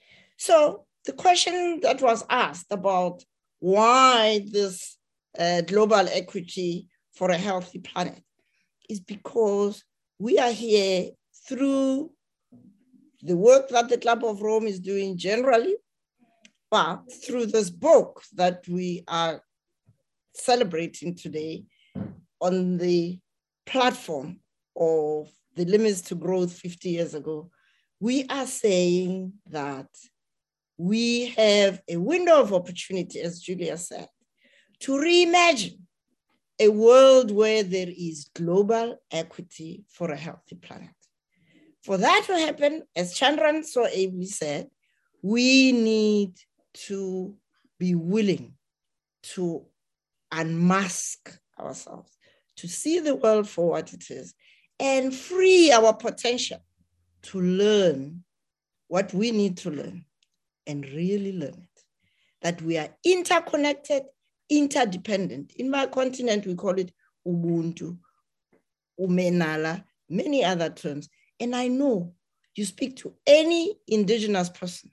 So the question that was asked about why this uh, global equity for a healthy planet is because we are here through the work that the Club of Rome is doing generally, but through this book that we are celebrating today on the platform of the Limits to Growth fifty years ago, we are saying that we have a window of opportunity, as Julia said, to reimagine a world where there is global equity for a healthy planet. For that to happen, as Chandran so ably said, we need to be willing to unmask ourselves, to see the world for what it is, and free our potential to learn what we need to learn and really learn it. That we are interconnected, interdependent. In my continent, we call it Ubuntu, Umenala, many other terms. And I know you speak to any indigenous person.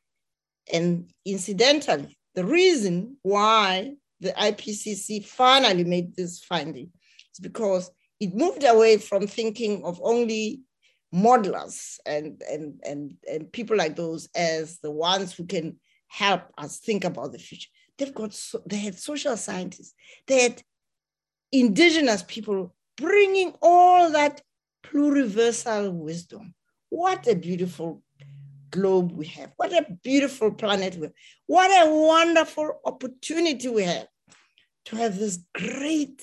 And incidentally, the reason why the I P C C finally made this finding is because it moved away from thinking of only modelers and, and, and, and people like those as the ones who can help us think about the future. They've got, so, they had social scientists, they had indigenous people bringing all that pluriversal wisdom. What a beautiful globe we have. What a beautiful planet we have. What a wonderful opportunity we have to have this great,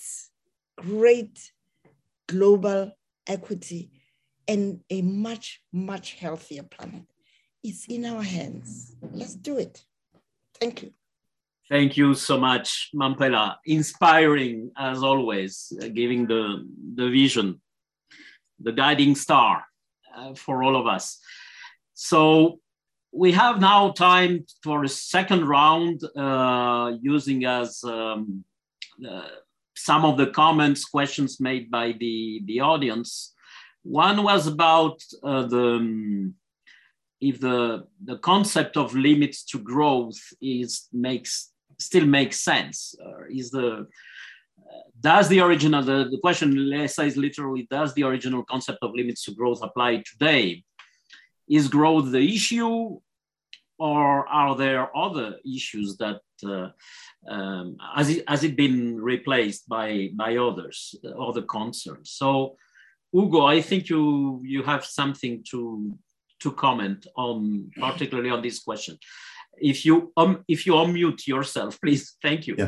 great global equity and a much, much healthier planet. It's in our hands. Let's do it. Thank you. Thank you so much, Mampela. Inspiring as always, uh, giving the, the vision, the guiding star uh, for all of us. So we have now time for a second round, uh, using as um, uh, some of the comments, questions made by the, the audience. One was about uh, the, um, if the, the concept of limits to growth is makes still makes sense. Uh, is the, uh, does the original, the, the question says literally, does the original concept of limits to growth apply today? Is growth the issue, or are there other issues that, uh, um, has, it, has it been replaced by, by others, other concerns? So, Ugo, I think you, you have something to, to comment on, particularly on this question. If you, um, if you unmute yourself, please, thank you. Yeah.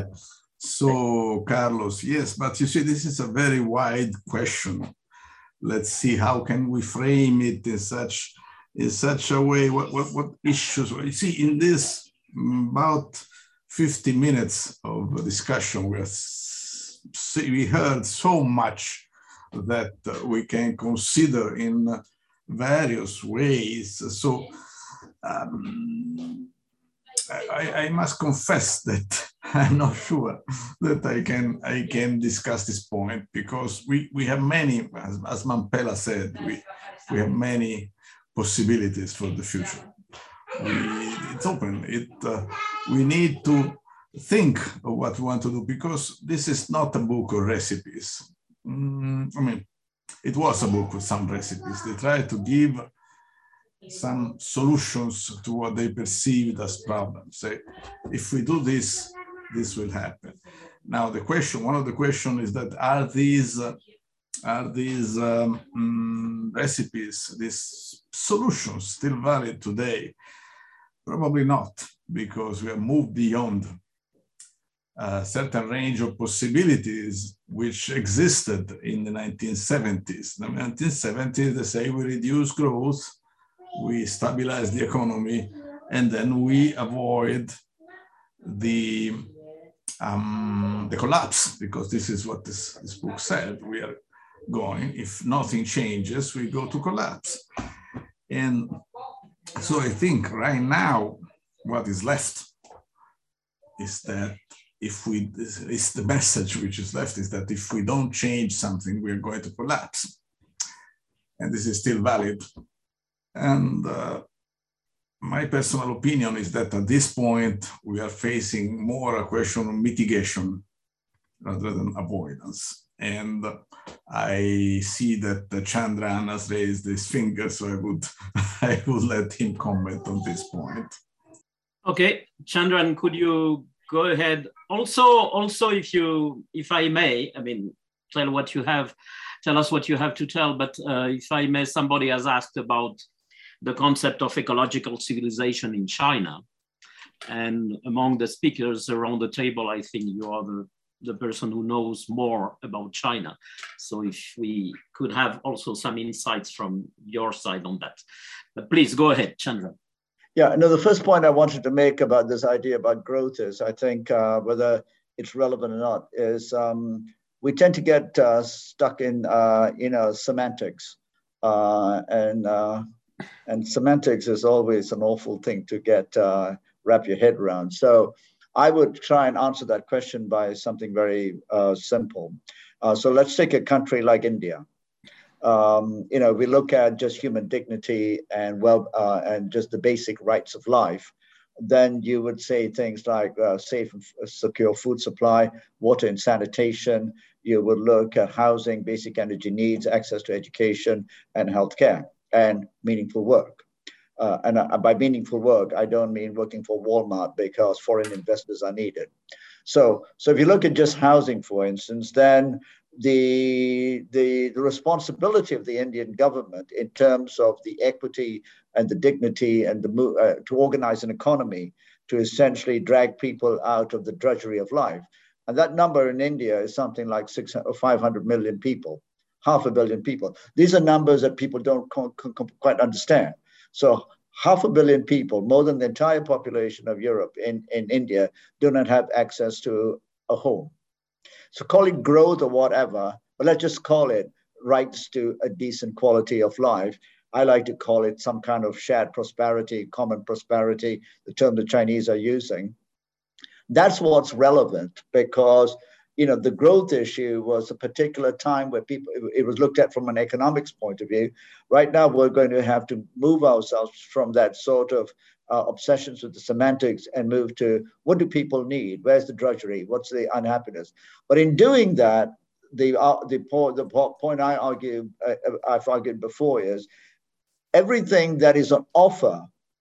So, Carlos, yes, but you see, this is a very wide question. Let's see, how can we frame it in such in such a way, what, what, what issues, you see, in this about fifty minutes of discussion, we, have, we heard so much that uh, we can consider in various ways. So um, I, I must confess that I'm not sure that I can, I can discuss this point, because we, we have many, as, as Mampela said, we, we have many possibilities for the future. We, it's open. It, uh, we need to think of what we want to do, because this is not a book of recipes. Mm, I mean, it was a book with some recipes. They tried to give some solutions to what they perceived as problems. Say, if we do this, this will happen. Now, the question, one of the questions is that are these uh, Are these um, um, recipes, these solutions still valid today? Probably not, because we have moved beyond a certain range of possibilities which existed in the nineteen seventies. In the nineteen seventies, they say we reduce growth, we stabilize the economy, and then we avoid the, um, the collapse, because this is what this, this book said. We are going, if nothing changes, we go to collapse. And so I think right now, what is left is that if we, is the message which is left is that if we don't change something, we're going to collapse. And this is still valid. And uh, my personal opinion is that at this point, we are facing more a question of mitigation rather than avoidance. And I see that Chandran has raised his finger, so I would I will let him comment on this point. Okay, Chandran, could you go ahead? Also, also, if you, if I may, I mean, tell what you have, tell us what you have to tell. But uh, if I may, somebody has asked about the concept of ecological civilization in China. And among the speakers around the table, I think you are the, the person who knows more about China. So if we could have also some insights from your side on that. But please go ahead, Chandran. Yeah, no, the first point I wanted to make about this idea about growth is, I think, uh, whether it's relevant or not, is um, we tend to get uh, stuck in, uh, you know, semantics. Uh, and, uh, and semantics is always an awful thing to get, uh, wrap your head around. So I would try and answer that question by something very uh, simple. Uh, so let's take a country like India. Um, you know, we look at just human dignity and well, uh, and just the basic rights of life, then you would say things like uh, safe and secure food supply, water and sanitation. You would look at housing, basic energy needs, access to education and healthcare, and meaningful work. Uh, and uh, by meaningful work, I don't mean working for Walmart because foreign investors are needed. So, so if you look at just housing, for instance, then The, the, the responsibility of the Indian government in terms of the equity and the dignity and the uh, to organize an economy to essentially drag people out of the drudgery of life. And that number in India is something like six or five hundred million people, half a billion people. These are numbers that people don't quite understand. So half a billion people, more than the entire population of Europe in, in India, do not have access to a home. So call it growth or whatever, but let's just call it rights to a decent quality of life. I like to call it some kind of shared prosperity, common prosperity, the term the Chinese are using. That's what's relevant because, you know, the growth issue was a particular time where people, it was looked at from an economics point of view. Right now, we're going to have to move ourselves from that sort of Uh, obsessions with the semantics and move to what do people need? Where's the drudgery? What's the unhappiness? But in doing that, the uh, the, the point I argue, uh, I've argued before is everything that is on offer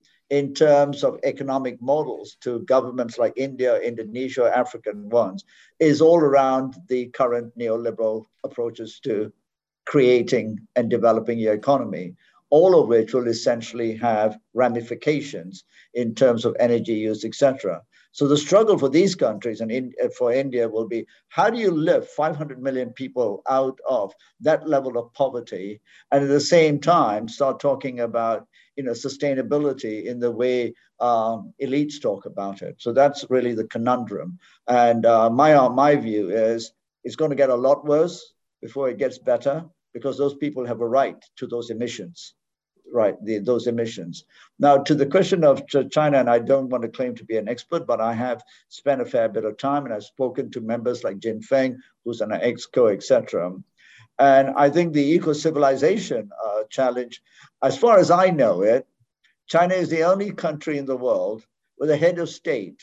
in terms of economic models to governments like India, Indonesia, African ones, is all around the current neoliberal approaches to creating and developing your economy, all of which will essentially have ramifications in terms of energy use, et cetera. So the struggle for these countries and in, for India will be, how do you lift five hundred million people out of that level of poverty and at the same time start talking about, you know, sustainability in the way um, elites talk about it? So that's really the conundrum. And uh, my, uh, my view is it's going to get a lot worse before it gets better, because those people have a right to those emissions, right, the, those emissions. Now, to the question of China, and I don't want to claim to be an expert, but I have spent a fair bit of time and I've spoken to members like Jin Feng, who's an ex-co, et cetera. And I think the eco-civilization uh, challenge, as far as I know it, China is the only country in the world where the head of state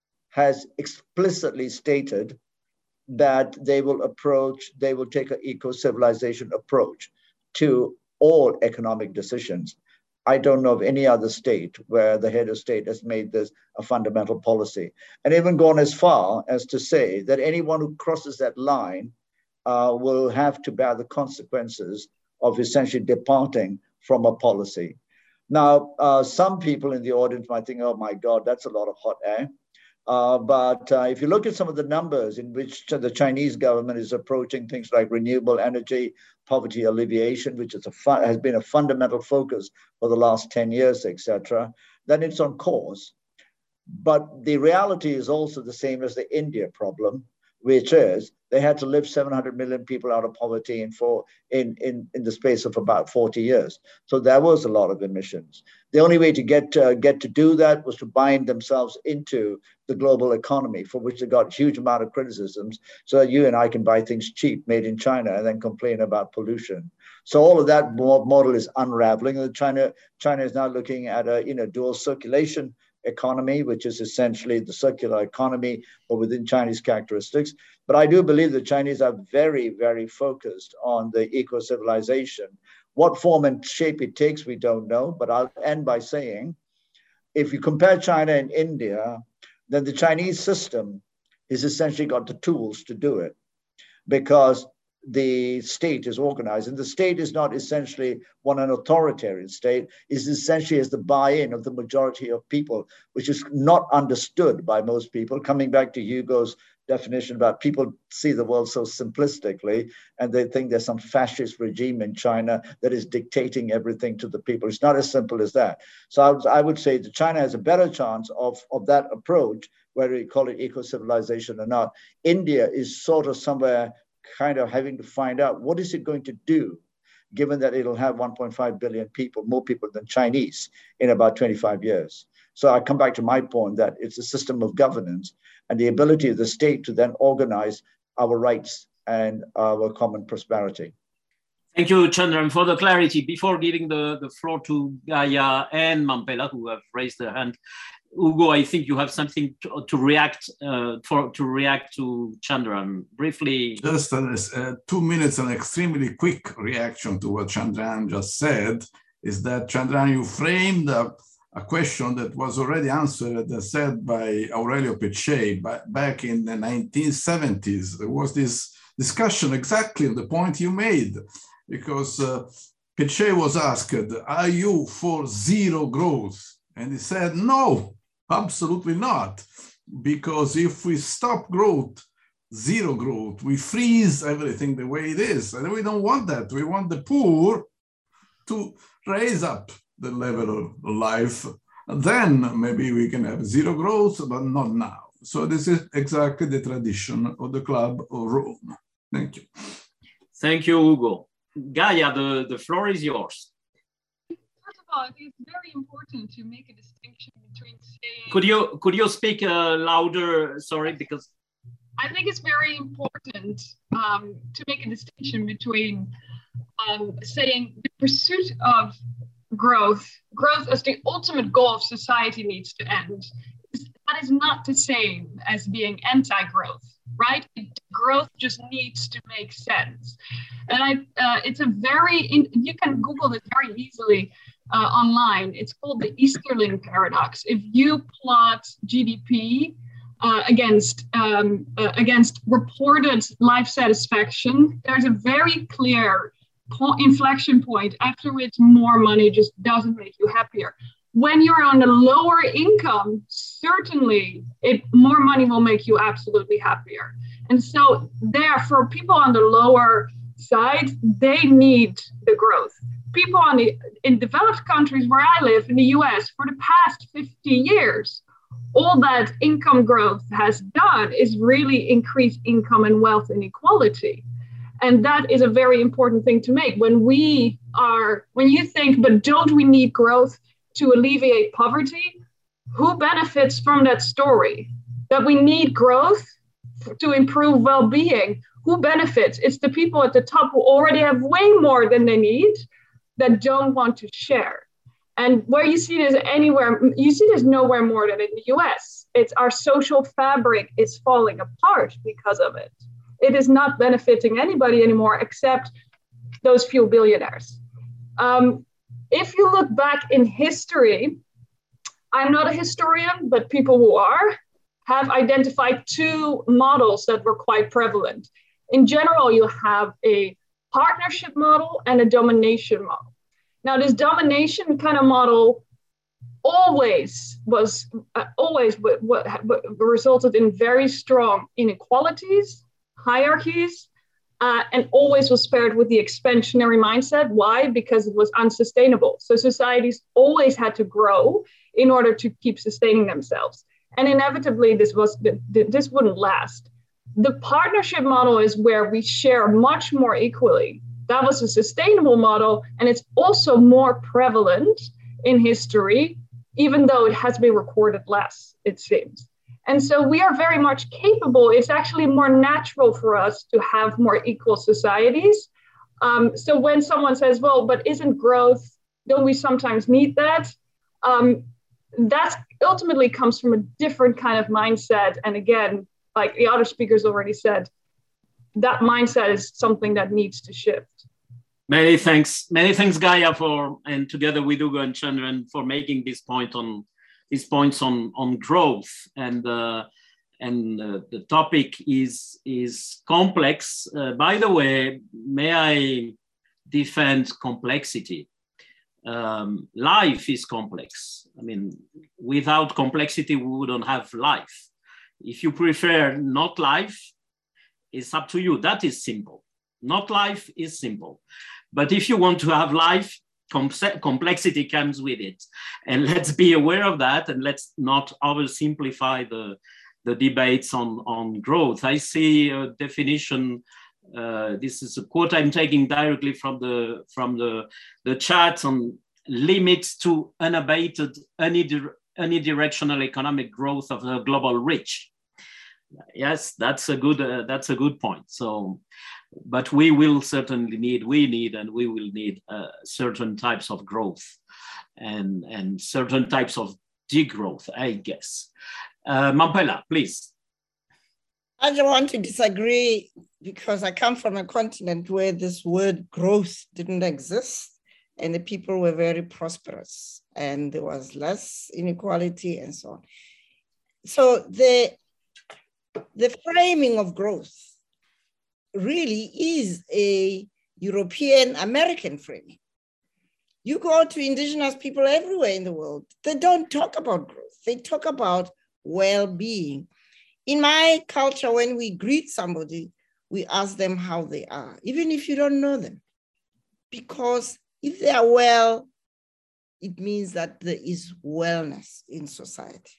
has explicitly stated that they will approach, they will take an eco-civilization approach to all economic decisions. I don't know of any other state where the head of state has made this a fundamental policy, and even gone as far as to say that anyone who crosses that line uh, will have to bear the consequences of essentially departing from a policy. Now, uh, some people in the audience might think, oh my God, that's a lot of hot air. Uh, but uh, if you look at some of the numbers in which the Chinese government is approaching things like renewable energy, poverty alleviation, which is a has been a fundamental focus for the last ten years, et cetera, then it's on course. But the reality is also the same as the India problem, which is they had to lift seven hundred million people out of poverty in, for, in, in, in the space of about forty years. So there was a lot of emissions. The only way to get, uh, get to do that was to bind themselves into the global economy, for which they got a huge amount of criticisms, so that you and I can buy things cheap, made in China, and then complain about pollution. So all of that model is unraveling. And China, China is now looking at a you know dual circulation economy, which is essentially the circular economy, but within Chinese characteristics. But I do believe the Chinese are very, very focused on the eco-civilization, What form and shape it takes, we don't know. But I'll end by saying, if you compare China and India, then the Chinese system has essentially got the tools to do it, because the state is organized. And the state is not essentially one an authoritarian state, is essentially as the buy-in of the majority of people, which is not understood by most people. Coming back to Hugo's definition about people see the world so simplistically, and they think there's some fascist regime in China that is dictating everything to the people. It's not as simple as that. So I would, I would say that China has a better chance of, of that approach, whether you call it eco-civilization or not. India is sort of somewhere kind of having to find out what is it going to do, given that it'll have one point five billion people, more people than Chinese, in about twenty-five years. So I come back to my point that it's a system of governance and the ability of the state to then organize our rights and our common prosperity. Thank you, Chandran, for the clarity. Before giving the, the floor to Gaia and Mampela, who have raised their hand, Hugo, I think you have something to, to react uh, for to react to Chandran briefly. Just uh, uh, two minutes, an extremely quick reaction to what Chandran just said is that, Chandran, you framed a, a question that was already answered and said by Aurelio Peccei back in the nineteen seventies. There was this discussion exactly on the point you made, because uh, Peccei was asked, are you for zero growth? And he said, no, absolutely not. Because if we stop growth, zero growth, we freeze everything the way it is. And we don't want that. We want the poor to raise up the level of life. And then maybe we can have zero growth, but not now. So this is exactly the tradition of the Club of Rome. Thank you. Thank you, Hugo. Gaia, the, the floor is yours. First of all, I think it's very important to make a distinction between saying... Could you, could you speak uh, louder? Sorry, because... I think it's very important um, to make a distinction between um, saying the pursuit of growth, growth as the ultimate goal of society needs to end. That is not the same as being anti-growth, right? Growth just needs to make sense. And I, uh, it's a very, in, you can Google this very easily uh, online. It's called the Easterling paradox. If you plot G D P uh, against, um, uh, against reported life satisfaction, there's a very clear po- inflection point after which more money just doesn't make you happier. When you're on a lower income, certainly it, more money will make you absolutely happier. And so there, for people on the lower side, they need the growth. People on the, in developed countries where I live, in the U S, for the past fifty years, all that income growth has done is really increase income and wealth inequality. And that is a very important thing to make. When we are, when you think, but don't we need growth to alleviate poverty? Who benefits from that story? That we need growth to improve well-being. Who benefits? It's the people at the top who already have way more than they need that don't want to share. And where you see this anywhere, you see this nowhere more than in the U S. It's our social fabric is falling apart because of it. It is not benefiting anybody anymore except those few billionaires. Um, If you look back in history, I'm not a historian, but people who are have identified two models that were quite prevalent. In general, you have a partnership model and a domination model. Now, this domination kind of model always was uh, always w- w- w- resulted in very strong inequalities, hierarchies, Uh, and always was paired with the expansionary mindset. Why? Because it was unsustainable. So societies always had to grow in order to keep sustaining themselves. And inevitably, this was this wouldn't last. The partnership model is where we share much more equally. That was a sustainable model, and it's also more prevalent in history, even though it has been recorded less, it seems. And so we are very much capable. It's actually more natural for us to have more equal societies. Um, so when someone says, well, but isn't growth, don't we sometimes need that? Um, that ultimately comes from a different kind of mindset. And again, like the other speakers already said, that mindset is something that needs to shift. Many thanks, many thanks, Gaia, for and together with Ugo and Chandran for making this point on these points on on growth, and uh, and uh, the topic is is complex. Uh, by the way, may I defend complexity? Um, life is complex. I mean, without complexity, we wouldn't have life. If you prefer not life, it's up to you. That is simple. Not life is simple. But if you want to have life, com complexity comes with it. And let's be aware of that, and let's not oversimplify the, the debates on, on growth. I see a definition. Uh, this is a quote I'm taking directly from the from the, the chat on limits to unabated, unidirectional economic growth of the global rich. Yes, that's a good uh, that's a good point. So, but we will certainly need we need and we will need uh, certain types of growth, and and certain types of degrowth, I guess. Uh, Mampela, please. I don't want to disagree because I come from a continent where this word growth didn't exist and the people were very prosperous and there was less inequality and so on. So the, the framing of growth really is a European American framing. You go to indigenous people everywhere in the world, they don't talk about growth, they talk about well-being. In my culture, when we greet somebody, we ask them how they are, even if you don't know them. Because if they are well, it means that there is wellness in society.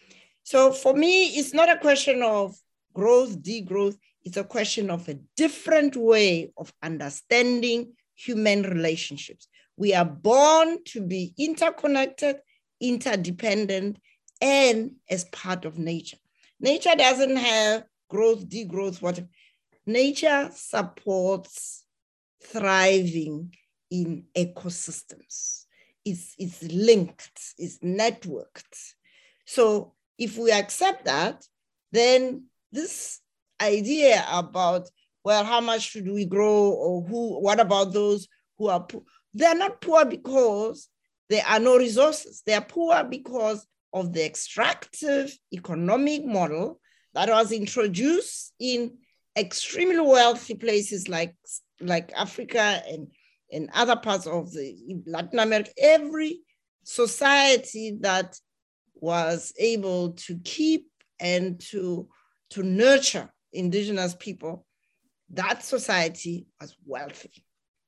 So for me, it's not a question of growth, degrowth, it's a question of a different way of understanding human relationships. We are born to be interconnected, interdependent, and as part of nature. Nature doesn't have growth, degrowth, whatever. Nature supports thriving in ecosystems. It's, it's linked, it's networked. So if we accept that, then this idea about, well, how much should we grow, or who, what about those who are poor? They're not poor because there are no resources. They are poor because of the extractive economic model that was introduced in extremely wealthy places like, like Africa and, and other parts of the Latin America. Every society that was able to keep and to, to nurture indigenous people, that society was wealthy.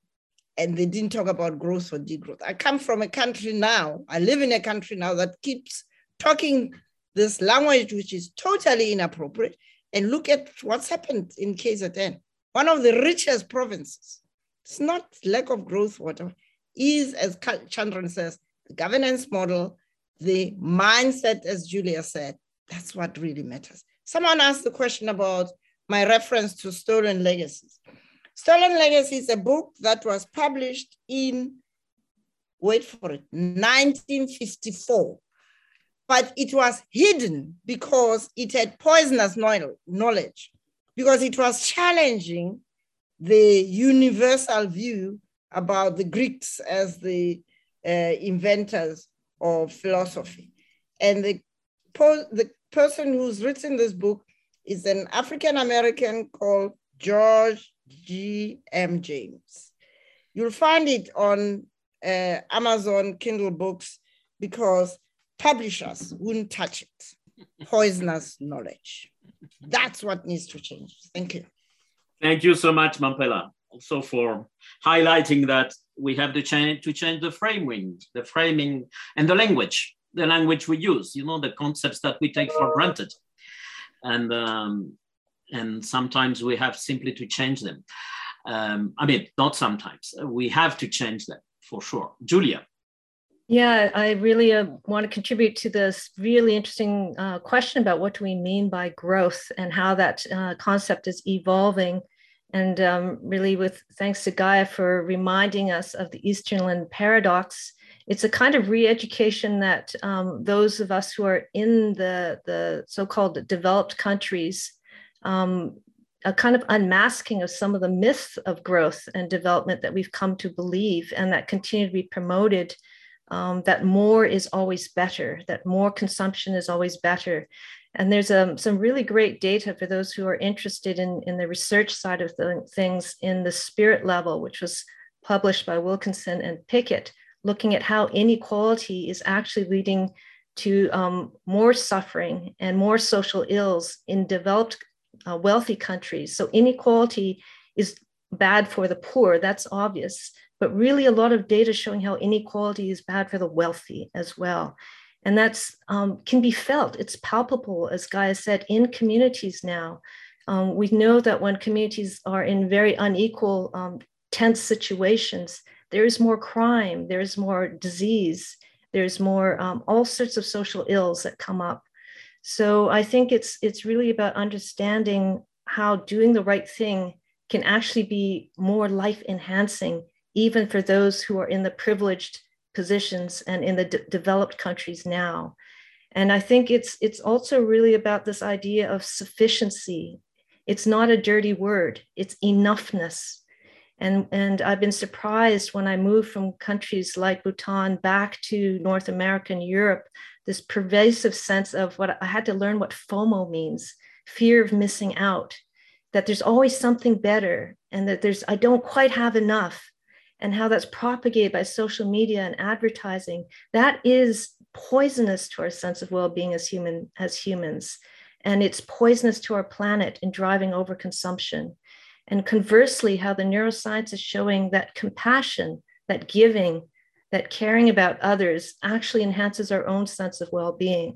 And they didn't talk about growth or degrowth. I come from a country now, I live in a country now that keeps talking this language, which is totally inappropriate, and look at what's happened in K Z N. One of the richest provinces. It's not lack of growth, whatever, is, as Chandran says, the governance model, the mindset, as Julia said, that's what really matters. Someone asked the question about my reference to Stolen Legacies. Stolen Legacy is a book that was published in, wait for it, nineteen fifty-four. But it was hidden because it had poisonous knowledge, because it was challenging the universal view about the Greeks as the uh, inventors of philosophy. And the, the person who's written this book is an African-American called George G M James. You'll find it on uh, Amazon Kindle books because publishers wouldn't touch it. Poisonous knowledge. That's what needs to change. Thank you. Thank you so much, Mampela, also for highlighting that we have to change, to change the framing, the framing and the language, the language we use, you know, the concepts that we take for granted. And, um, and sometimes we have simply to change them. Um, I mean, not sometimes, we have to change them for sure. Julia. Yeah, I really uh, want to contribute to this really interesting uh, question about what do we mean by growth and how that uh, concept is evolving. And um, really with thanks to Gaia for reminding us of the Easterland paradox. It's a kind of re-education that um, those of us who are in the, the so-called developed countries um, a kind of unmasking of some of the myths of growth and development that we've come to believe and that continue to be promoted, um, that more is always better, that more consumption is always better. And there's um, some really great data for those who are interested in, in the research side of the things in the Spirit Level, which was published by Wilkinson and Pickett, looking at how inequality is actually leading to um, more suffering and more social ills in developed uh, wealthy countries. So inequality is bad for the poor, that's obvious, but really a lot of data showing how inequality is bad for the wealthy as well. And that's um, can be felt, it's palpable, as Gaia said, in communities now. Um, we know that when communities are in very unequal, um, tense situations, there is more crime, there's more disease, there's more um, all sorts of social ills that come up. So I think it's it's really about understanding how doing the right thing can actually be more life enhancing, even for those who are in the privileged positions and in the de- developed countries now. And I think it's it's also really about this idea of sufficiency. It's not a dirty word, it's enoughness. And, and I've been surprised when I moved from countries like Bhutan back to North America and Europe, this pervasive sense of what I had to learn what FOMO means, fear of missing out, that there's always something better and that there's, I don't quite have enough, and how that's propagated by social media and advertising. That is poisonous to our sense of well-being as human, as humans. And it's poisonous to our planet in driving overconsumption. And conversely, how the neuroscience is showing that compassion, that giving, that caring about others actually enhances our own sense of well-being.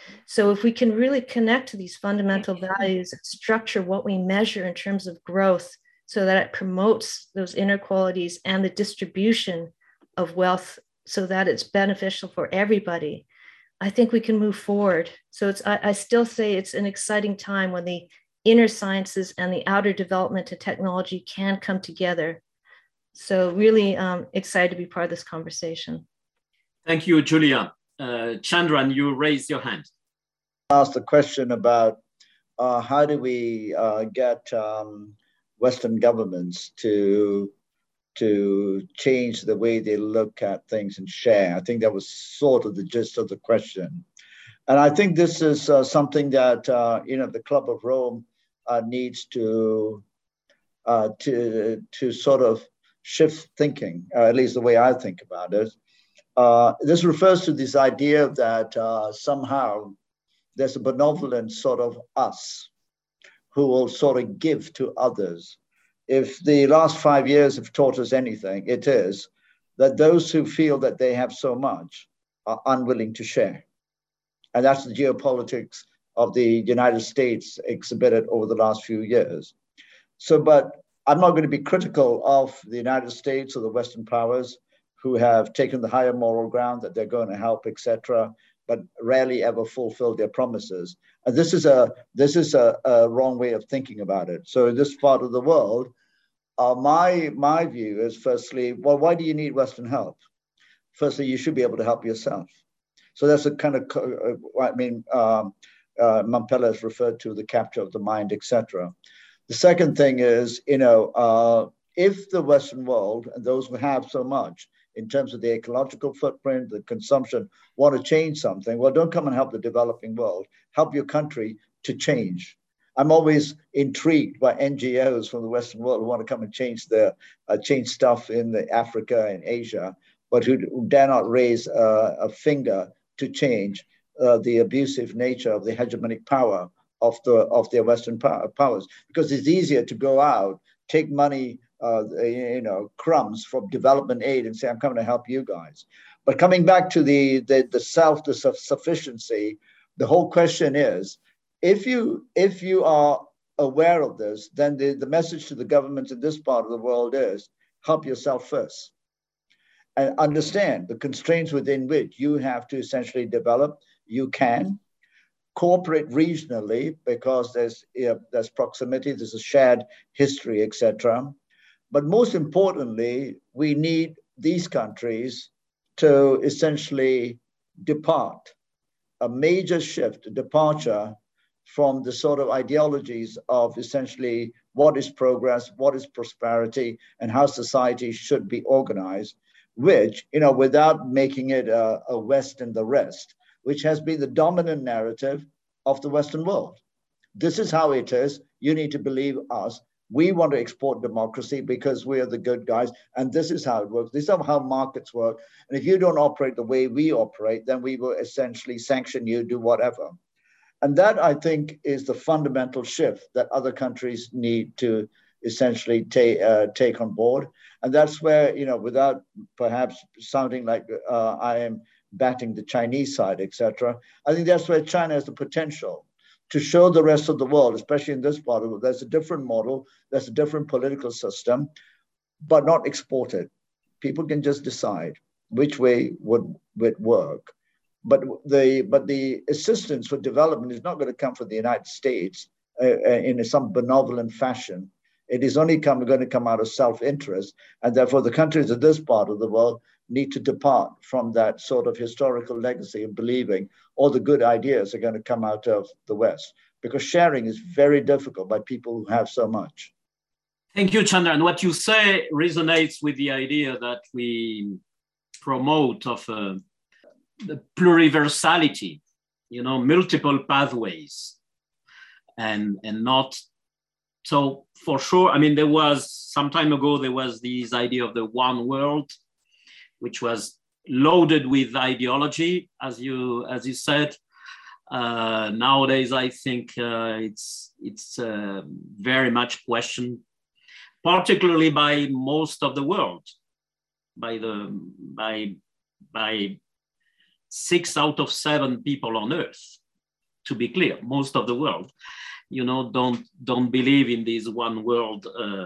So if we can really connect to these fundamental values and structure what we measure in terms of growth so that it promotes those inner qualities and the distribution of wealth so that it's beneficial for everybody, I think we can move forward. So it's, I, I still say it's an exciting time when the inner sciences and the outer development of technology can come together. So really um, excited to be part of this conversation. Thank you, Julia. Uh, Chandran, you raised your hand. Asked the question about uh, how do we uh, get um, Western governments to, to change the way they look at things and share. I think that was sort of the gist of the question. And I think this is uh, something that, uh, you know, the Club of Rome uh, needs to, uh, to, to sort of shift thinking, uh, at least the way I think about it. Uh, this refers to this idea that uh, somehow there's a benevolent sort of us who will sort of give to others. If the last five years have taught us anything, it is that those who feel that they have so much are unwilling to share. And that's the geopolitics of the United States exhibited over the last few years. So, but I'm not going to be critical of the United States or the Western powers who have taken the higher moral ground that they're going to help, et cetera, but rarely ever fulfill their promises. And this is a this is a, a wrong way of thinking about it. So in this part of the world, uh, my my view is firstly, well, why do you need Western help? Firstly, you should be able to help yourself. So that's a kind of, uh, I mean, um, uh, Mampela has referred to the capture of the mind, et cetera. The second thing is, you know, uh, if the Western world and those who have so much in terms of the ecological footprint, the consumption, want to change something, well, don't come and help the developing world. Help your country to change. I'm always intrigued by N G Os from the Western world who want to come and change the uh, change stuff in the Africa and Asia, but who, who dare not raise uh, a finger to change uh, the abusive nature of the hegemonic power of the of their Western power, powers, because it's easier to go out, take money, uh, you know, crumbs from development aid, and say, "I'm coming to help you guys." But coming back to the the, the self, the sufficiency, the whole question is, if you if you are aware of this, then the, the message to the governments in this part of the world is help yourself first. And understand the constraints within which you have to essentially develop. You can cooperate regionally because there's, you know, there's proximity, there's a shared history, et cetera. But most importantly, we need these countries to essentially depart, a major shift, a departure from the sort of ideologies of essentially what is progress, what is prosperity, and how society should be organized, which, you know, without making it a, a West and the rest, which has been the dominant narrative of the Western world. This is how it is. You need to believe us. We want to export democracy because we are the good guys, and this is how it works. This is how markets work. And if you don't operate the way we operate, then we will essentially sanction you, do whatever. And that, I think, is the fundamental shift that other countries need to essentially take uh, take on board. And that's where, you know, without perhaps sounding like uh, I am batting the Chinese side, et cetera, I think that's where China has the potential to show the rest of the world, especially in this part of the world, there's a different model, there's a different political system, but not exported. People can just decide which way would, would work. But the, but the assistance for development is not going to come from the United States uh, in some benevolent fashion. It is only come, going to come out of self-interest. And therefore, the countries of this part of the world need to depart from that sort of historical legacy of believing all the good ideas are going to come out of the West, because sharing is very difficult by people who have so much. Thank you, Chandran. What you say resonates with the idea that we promote of uh, the pluriversality, you know, multiple pathways, and, and not, so for sure, I mean, there was, some time ago, there was this idea of the one world, which was loaded with ideology, as you, as you said. Uh, nowadays, I think uh, it's, it's uh, very much questioned, particularly by most of the world, by, the, by, by six out of seven people on Earth, to be clear, most of the world, you know, don't, don't believe in this one world uh,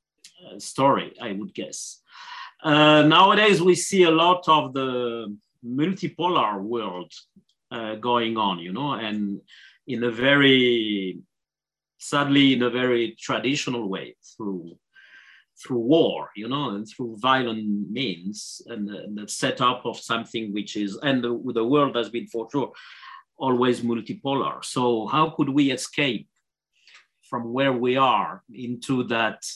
story, I would guess. Uh, nowadays, we see a lot of the multipolar world uh, going on, you know, and in a very, sadly, in a very traditional way, through through war, you know, and through violent means, and, and the setup of something which is, and the, the world has been for sure always multipolar. So how could we escape from where we are into that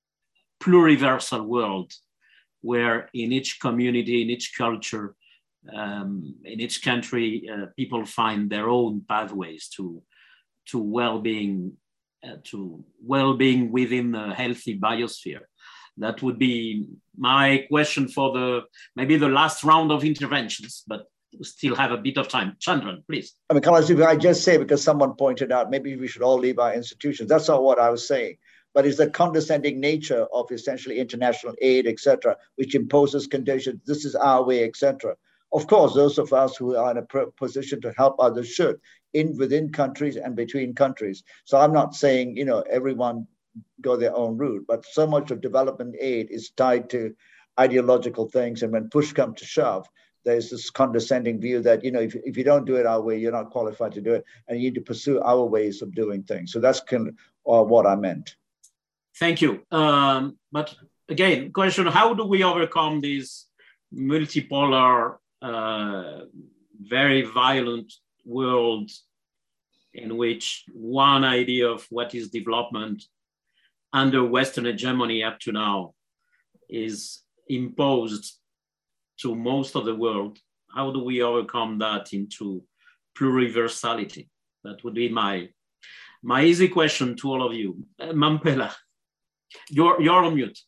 pluriversal world, where in each community, in each culture, um, in each country, uh, people find their own pathways to, to well-being, uh, to well-being within a healthy biosphere? That would be my question for the, maybe the last round of interventions, but we still have a bit of time. Chandran, please. I mean, Carlos, if I just say, because someone pointed out, maybe we should all leave our institutions. That's not what I was saying. But it's the condescending nature of essentially international aid, et cetera, which imposes conditions. This is our way, et cetera. Of course, those of us who are in a position to help others should, in within countries and between countries. So I'm not saying, you know, everyone go their own route, but so much of development aid is tied to ideological things. And when push comes to shove, there's this condescending view that, you know, if, if you don't do it our way, you're not qualified to do it, and you need to pursue our ways of doing things. So that's kind of uh, what I meant. Thank you. Um, but again, question, how do we overcome these multipolar, uh, very violent world in which one idea of what is development under Western hegemony up to now is imposed to most of the world? How do we overcome that into pluriversality? That would be my, my easy question to all of you. Uh, Mampela. You're, you're on mute.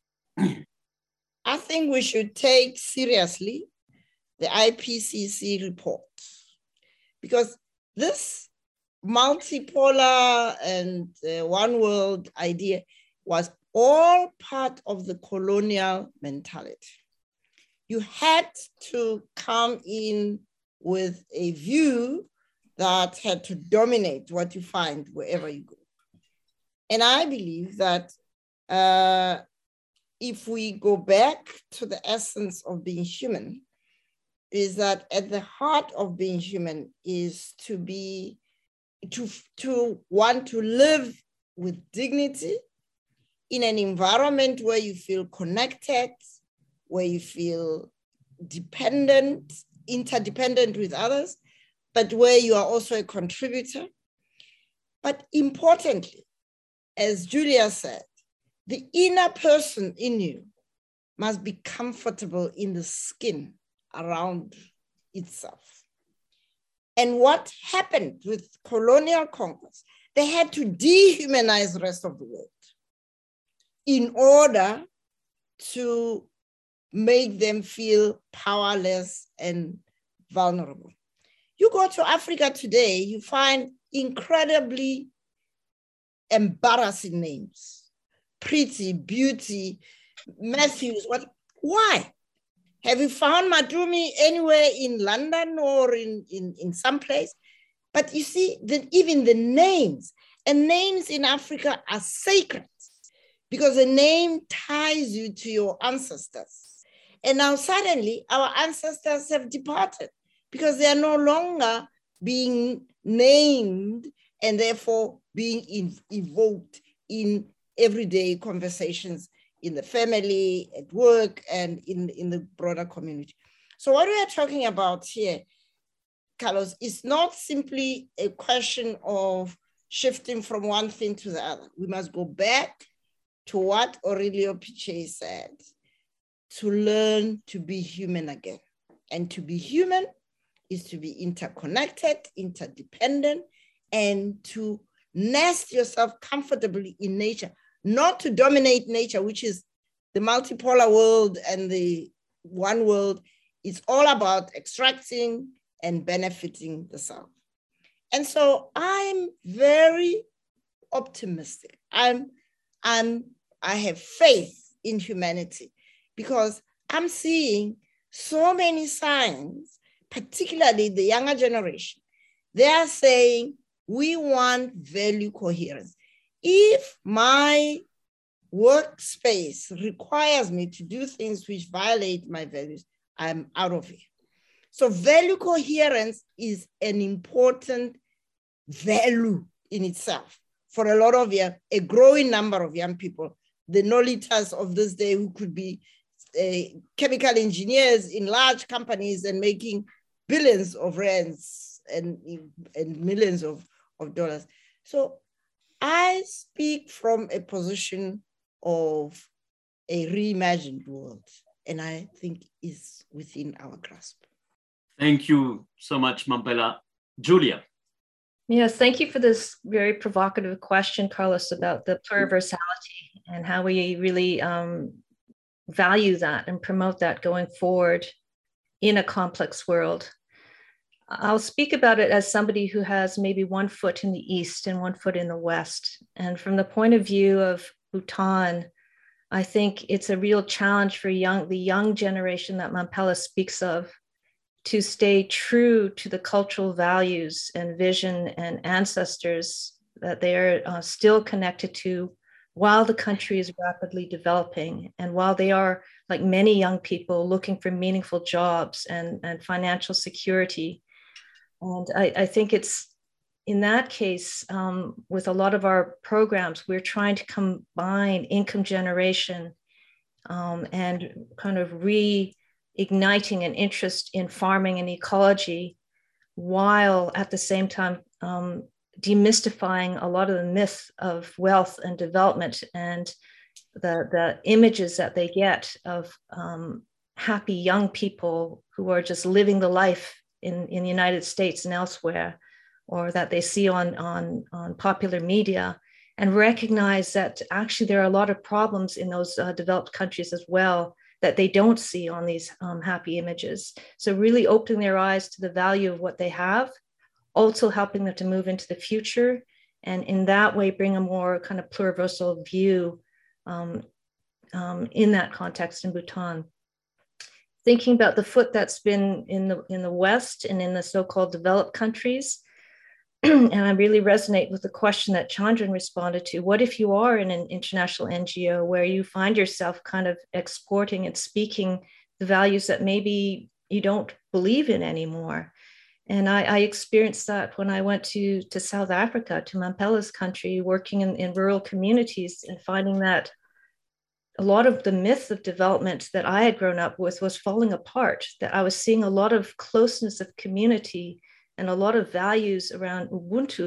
I think we should take seriously the I P C C report, because this multipolar and uh, one world idea was all part of the colonial mentality. You had to come in with a view that had to dominate what you find wherever you go. And I believe that Uh, if we go back to the essence of being human, is that at the heart of being human is to be, to, to want to live with dignity in an environment where you feel connected, where you feel dependent, interdependent with others, but where you are also a contributor. But importantly, as Julia said, the inner person in you must be comfortable in the skin around itself. And what happened with colonial conquest, they had to dehumanize the rest of the world in order to make them feel powerless and vulnerable. You go to Africa today, you find incredibly embarrassing names. Pretty, Beauty, Matthews, what? Why? Have you found Matumi anywhere in London or in, in, in some place? But you see, that even the names, and names in Africa are sacred because a name ties you to your ancestors. And now suddenly our ancestors have departed because they are no longer being named and therefore being in, evoked in everyday conversations in the family, at work, and in, in the broader community. So what we are talking about here, Carlos, is not simply a question of shifting from one thing to the other. We must go back to what Aurelio Piche said, to learn to be human again. And to be human is to be interconnected, interdependent, and to nest yourself comfortably in nature, not to dominate nature, which is the multipolar world and the one world. It's all about extracting and benefiting the self. And so I'm very optimistic. I'm, I'm, I have faith in humanity because I'm seeing so many signs, particularly the younger generation. They are saying, we want value coherence. If my workspace requires me to do things which violate my values, I'm out of here. So value coherence is an important value in itself for a lot of young, a growing number of young people, the Nolitas of this day who could be uh, chemical engineers in large companies and making billions of rands and, and millions of, of dollars. So I speak from a position of a reimagined world, and I think is within our grasp. Thank you so much, Mampela. Julia. Yes, thank you for this very provocative question, Carlos, about the pluriversality and how we really um, value that and promote that going forward in a complex world. I'll speak about it as somebody who has maybe one foot in the East and one foot in the West. And from the point of view of Bhutan, I think it's a real challenge for young, the young generation that Mampela speaks of, to stay true to the cultural values and vision and ancestors that they are uh, still connected to while the country is rapidly developing and while they are, like many young people, looking for meaningful jobs and, and financial security. And I, I think it's in that case, um, with a lot of our programs, we're trying to combine income generation um, and kind of reigniting an interest in farming and ecology, while at the same time um, demystifying a lot of the myth of wealth and development and the, the images that they get of um, happy young people who are just living the life in, in the United States and elsewhere, or that they see on, on, on popular media, and recognize that actually there are a lot of problems in those uh, developed countries as well that they don't see on these um, happy images. So really opening their eyes to the value of what they have, also helping them to move into the future, and in that way bring a more kind of pluriversal view um, um, in that context in Bhutan. Thinking about the foot that's been in the, in the West and in the so-called developed countries, and I really resonate with the question that Chandran responded to. What if you are in an international N G O where you find yourself kind of exporting and speaking the values that maybe you don't believe in anymore? And I, I experienced that when I went to, to South Africa, to Mampela's country, working in, in rural communities and finding that a lot of the myth of development that I had grown up with was falling apart, that I was seeing a lot of closeness of community and a lot of values around Ubuntu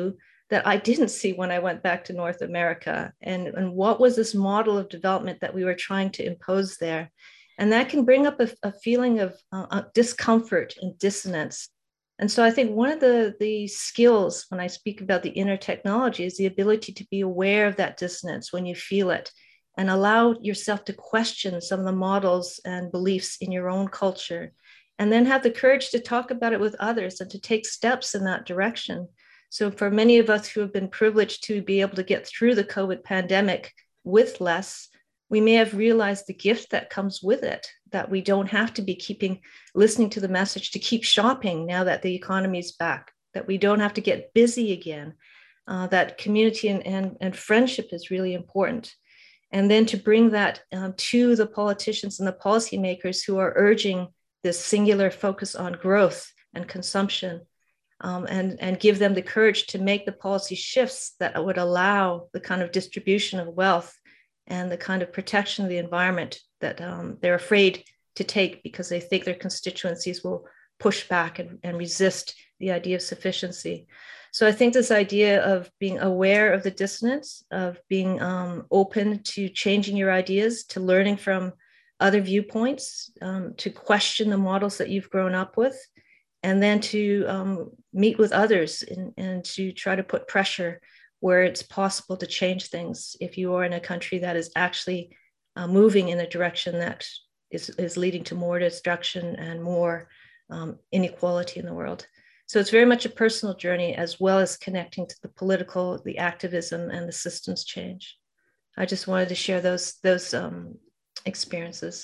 that I didn't see when I went back to North America. And, and what was this model of development that we were trying to impose there? And that can bring up a, a feeling of uh, discomfort and dissonance. And so I think one of the, the skills when I speak about the inner technology is the ability to be aware of that dissonance when you feel it, and allow yourself to question some of the models and beliefs in your own culture, and then have the courage to talk about it with others and to take steps in that direction. So for many of us who have been privileged to be able to get through the COVID pandemic with less, we may have realized the gift that comes with it, that we don't have to be keeping listening to the message to keep shopping now that the economy is back, that we don't have to get busy again, uh, that community and, and, and friendship is really important. And then to bring that um, to the politicians and the policymakers who are urging this singular focus on growth and consumption, um, and, and give them the courage to make the policy shifts that would allow the kind of distribution of wealth and the kind of protection of the environment that um, they're afraid to take because they think their constituencies will push back and, and resist the idea of sufficiency. So I think this idea of being aware of the dissonance, of being um, open to changing your ideas, to learning from other viewpoints, um, to question the models that you've grown up with, and then to um, meet with others and, and to try to put pressure where it's possible to change things if you are in a country that is actually uh, moving in a direction that is, is leading to more destruction and more um, inequality in the world. So it's very much a personal journey as well as connecting to the political, the activism, and the systems change. I just wanted to share those, those um, experiences.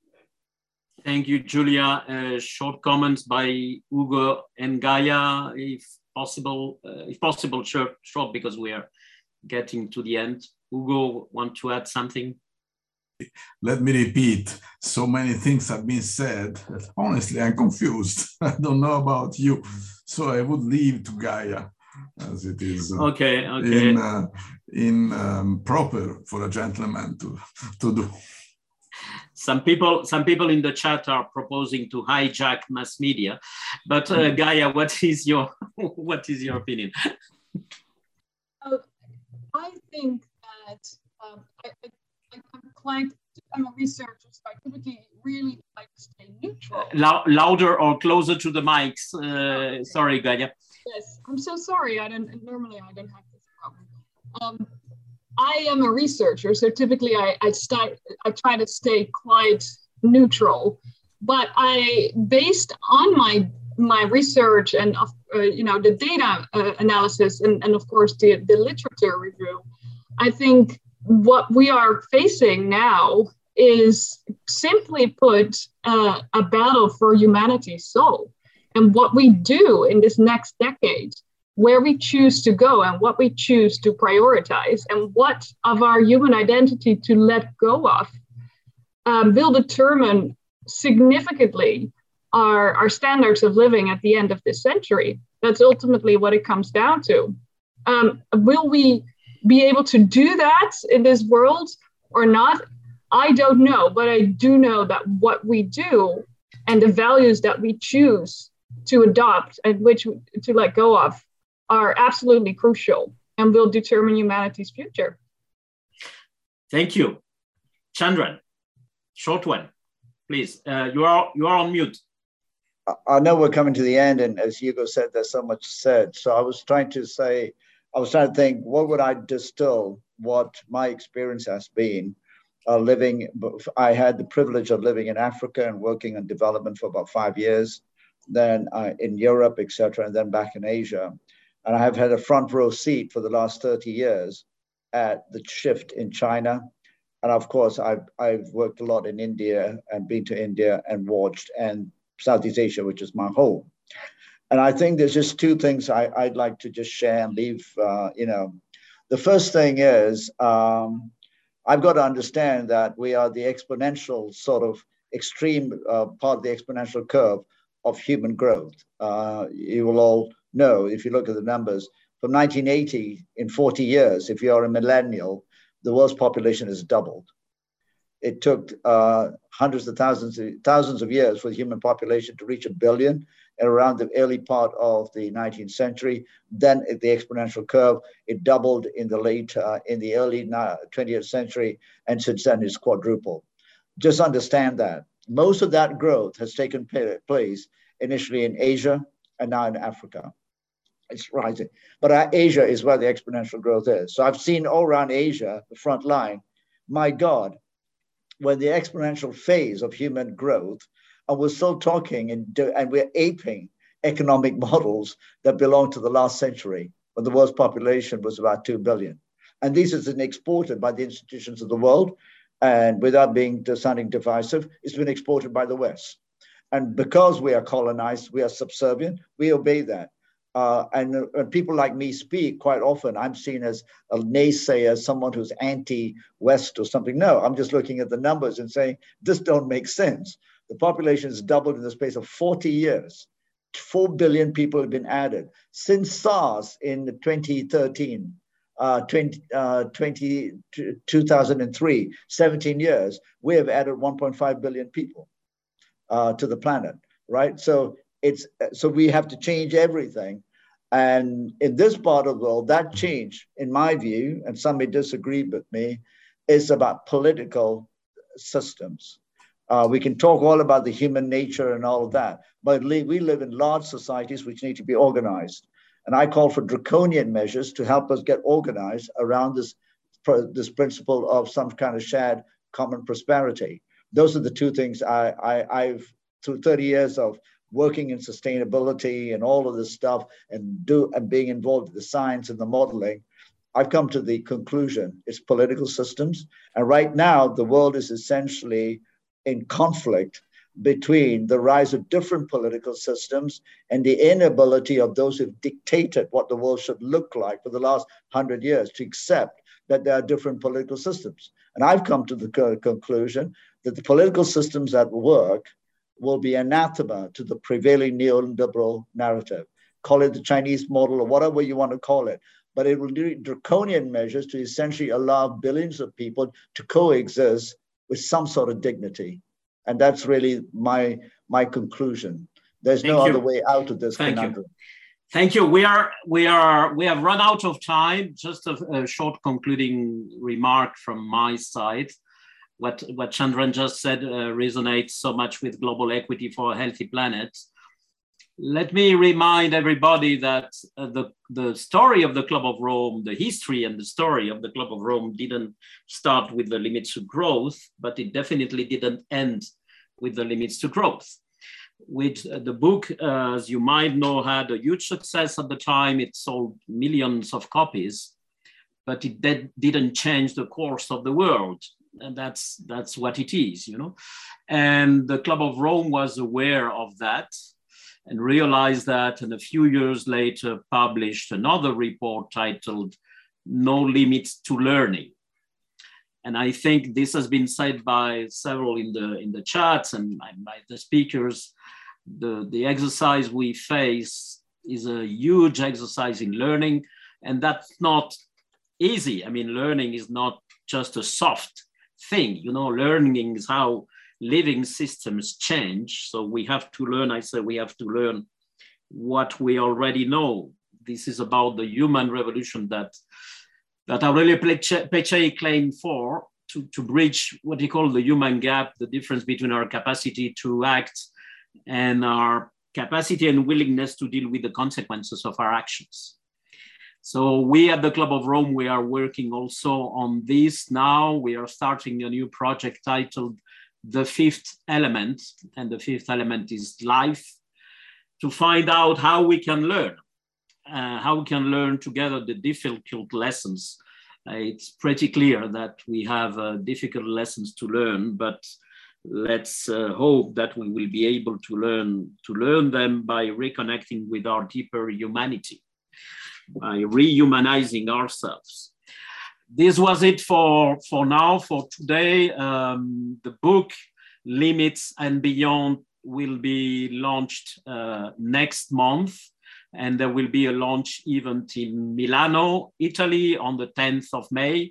Thank you, Julia. Uh, short comments by Ugo and Gaia, if possible, uh, if possible, short, short, because we are getting to the end. Ugo, want to add something? Let me repeat, so many things have been said that honestly I'm confused. I don't know about you, so I would leave to Gaia, as it is uh, okay, okay. in, uh, in um, proper for a gentleman to, to do. Some people, some people in the chat are proposing to hijack mass media, but uh, Gaia, what is your what is your opinion? Uh, I think that um, I, I, I'm quite. I'm a researcher, so I typically really like to stay neutral. L louder or closer to the mics. Uh, sorry, Gaia. Yes, I'm so sorry. I don't normally I don't have this problem. Um, I am a researcher, so typically I, I, start, I try to stay quite neutral, but I, based on my my research and uh, you know the data uh, analysis and, and of course the, the literature review, I think what we are facing now is simply put uh, a battle for humanity's soul, and what we do in this next decade, where we choose to go and what we choose to prioritize and what of our human identity to let go of um, will determine significantly our, our standards of living at the end of this century. That's ultimately what it comes down to. Um, will we be able to do that in this world or not? I don't know, but I do know that what we do and the values that we choose to adopt and which to let go of are absolutely crucial and will determine humanity's future. Thank you. Chandran, short one, please. Uh, you are you are on mute. I know we're coming to the end, and as Hugo said, there's so much said. So I was trying to say, I was trying to think, what would I distill what my experience has been uh, living? I had the privilege of living in Africa and working on development for about five years, then uh, in Europe, et cetera, and then back in Asia. And I have had a front row seat for the last thirty years at the shift in China. And of course, I've, I've worked a lot in India and been to India and watched, and Southeast Asia, which is my home. And I think there's just two things I, I'd like to just share and leave, uh, you know. The first thing is, um, I've got to understand that we are the exponential sort of extreme uh, part of the exponential curve of human growth. Uh, you will all know, if you look at the numbers, from nineteen eighty, in forty years, if you're a millennial, the world's population has doubled. It took uh, hundreds of thousands, thousands of years for the human population to reach a billion and around the early part of the nineteenth century. Then the exponential curve, it doubled in the late, uh, in the early twentieth century, and since then it's quadrupled. Just understand that. Most of that growth has taken place initially in Asia and now in Africa. It's rising. But uh, Asia is where the exponential growth is. So I've seen all around Asia, the front line, my God, when the exponential phase of human growth, and we're still talking and, do, and we're aping economic models that belong to the last century, when the world's population was about two billion. And these have been exported by the institutions of the world, and without being sounding divisive, it's been exported by the West. And because we are colonized, we are subservient, we obey that. Uh, and when people like me speak, quite often I'm seen as a naysayer, someone who's anti-West or something. No, I'm just looking at the numbers and saying, this don't make sense. The population has doubled in the space of forty years. Four billion people have been added. Since SARS in twenty thirteen, uh, twenty, uh, twenty, two thousand three, seventeen years, we have added one point five billion people uh, to the planet, right? So It's, so we have to change everything. And in this part of the world, that change, in my view, and some may disagree with me, is about political systems. Uh, we can talk all about the human nature and all of that, but we live in large societies which need to be organized. And I call for draconian measures to help us get organized around this, this principle of some kind of shared common prosperity. Those are the two things I, I, I've, through thirty years of working in sustainability and all of this stuff and do and being involved in the science and the modeling, I've come to the conclusion it's political systems. And right now, the world is essentially in conflict between the rise of different political systems and the inability of those who've dictated what the world should look like for the last hundred years to accept that there are different political systems. And I've come to the co- conclusion that the political systems that work will be anathema to the prevailing neoliberal narrative. Call it the Chinese model or whatever you want to call it, but it will do draconian measures to essentially allow billions of people to coexist with some sort of dignity. And that's really my, my conclusion. There's Thank no you. other way out of this Thank conundrum. you. Thank you. We are, we are, we have run out of time. Just a, a short concluding remark from my side. What, what Chandran just said uh, resonates so much with global equity for a healthy planet. Let me remind everybody that uh, the, the story of the Club of Rome, the history and the story of the Club of Rome didn't start with the limits to growth, but it definitely didn't end with the limits to growth. Which uh, the book, uh, as you might know, had a huge success at the time. It sold millions of copies, but it did, didn't change the course of the world. And that's that's what it is, you know. And the Club of Rome was aware of that and realized that, and a few years later published another report titled No Limits to Learning. And I think this has been said by several in the in the chats and by, by the speakers. The, the exercise we face is a huge exercise in learning, and that's not easy. I mean, learning is not just a soft thing, you know. Learning is how living systems change. So we have to learn, I say we have to learn what we already know. This is about the human revolution that, that Aurelio Peccei claimed for, to, to bridge what he called the human gap, the difference between our capacity to act and our capacity and willingness to deal with the consequences of our actions. So we at the Club of Rome, we are working also on this now. We are starting a new project titled The Fifth Element, and the fifth element is life, to find out how we can learn, uh, how we can learn together the difficult lessons. Uh, it's pretty clear that we have uh, difficult lessons to learn, but let's uh, hope that we will be able to learn, to learn them by reconnecting with our deeper humanity, by rehumanizing ourselves. This was it for, for now, for today. Um, the book Limits and Beyond will be launched uh, next month, and there will be a launch event in Milano, Italy on the tenth of May.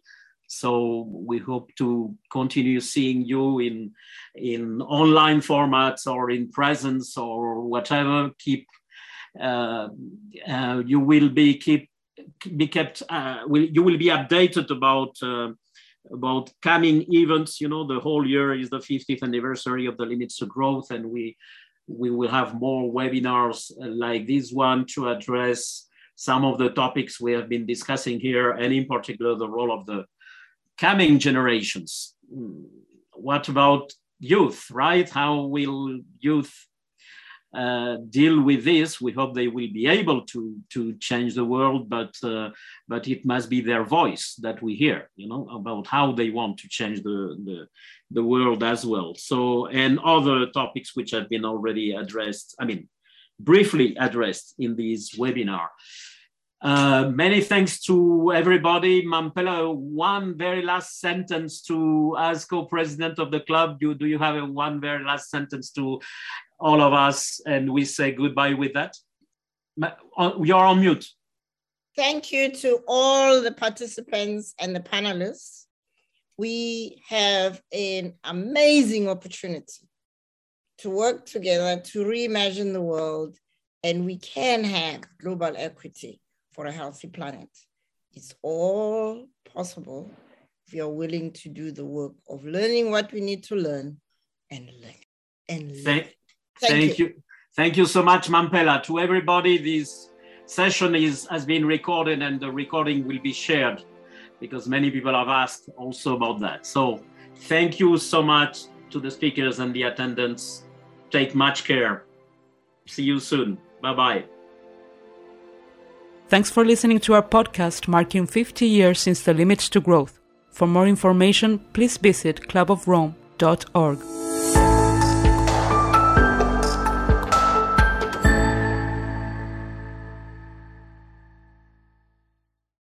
So we hope to continue seeing you in, in online formats or in presence or whatever. Keep uh, uh, you will be keep be kept. Uh, will you will be updated about uh, about coming events. You know, the whole year is the fiftieth anniversary of the Limits to Growth, and we we will have more webinars like this one to address some of the topics we have been discussing here, and in particular the role of the coming generations. What about youth, right? How will youth uh, deal with this? We hope they will be able to, to change the world, but, uh, but it must be their voice that we hear, you know, about how they want to change the, the, the world as well. So, and other topics which have been already addressed, I mean, briefly addressed in this webinar. Uh, many thanks to everybody. Mampela, one very last sentence to as co-president of the club. You, do you have a one very last sentence to all of us, and we say goodbye with that? You're on mute. Thank you to all the participants and the panelists. We have an amazing opportunity to work together to reimagine the world, and we can have global equity for a healthy planet. It's all possible if we are willing to do the work of learning what we need to learn and learn and learn. Thank, thank, thank you. you. Thank you so much, Mampela. To everybody, this session is has been recorded, and the recording will be shared because many people have asked also about that. So thank you so much to the speakers and the attendants. Take much care. See you soon. Bye-bye. Thanks for listening to our podcast marking fifty years since the Limits to Growth. For more information, please visit club of rome dot org.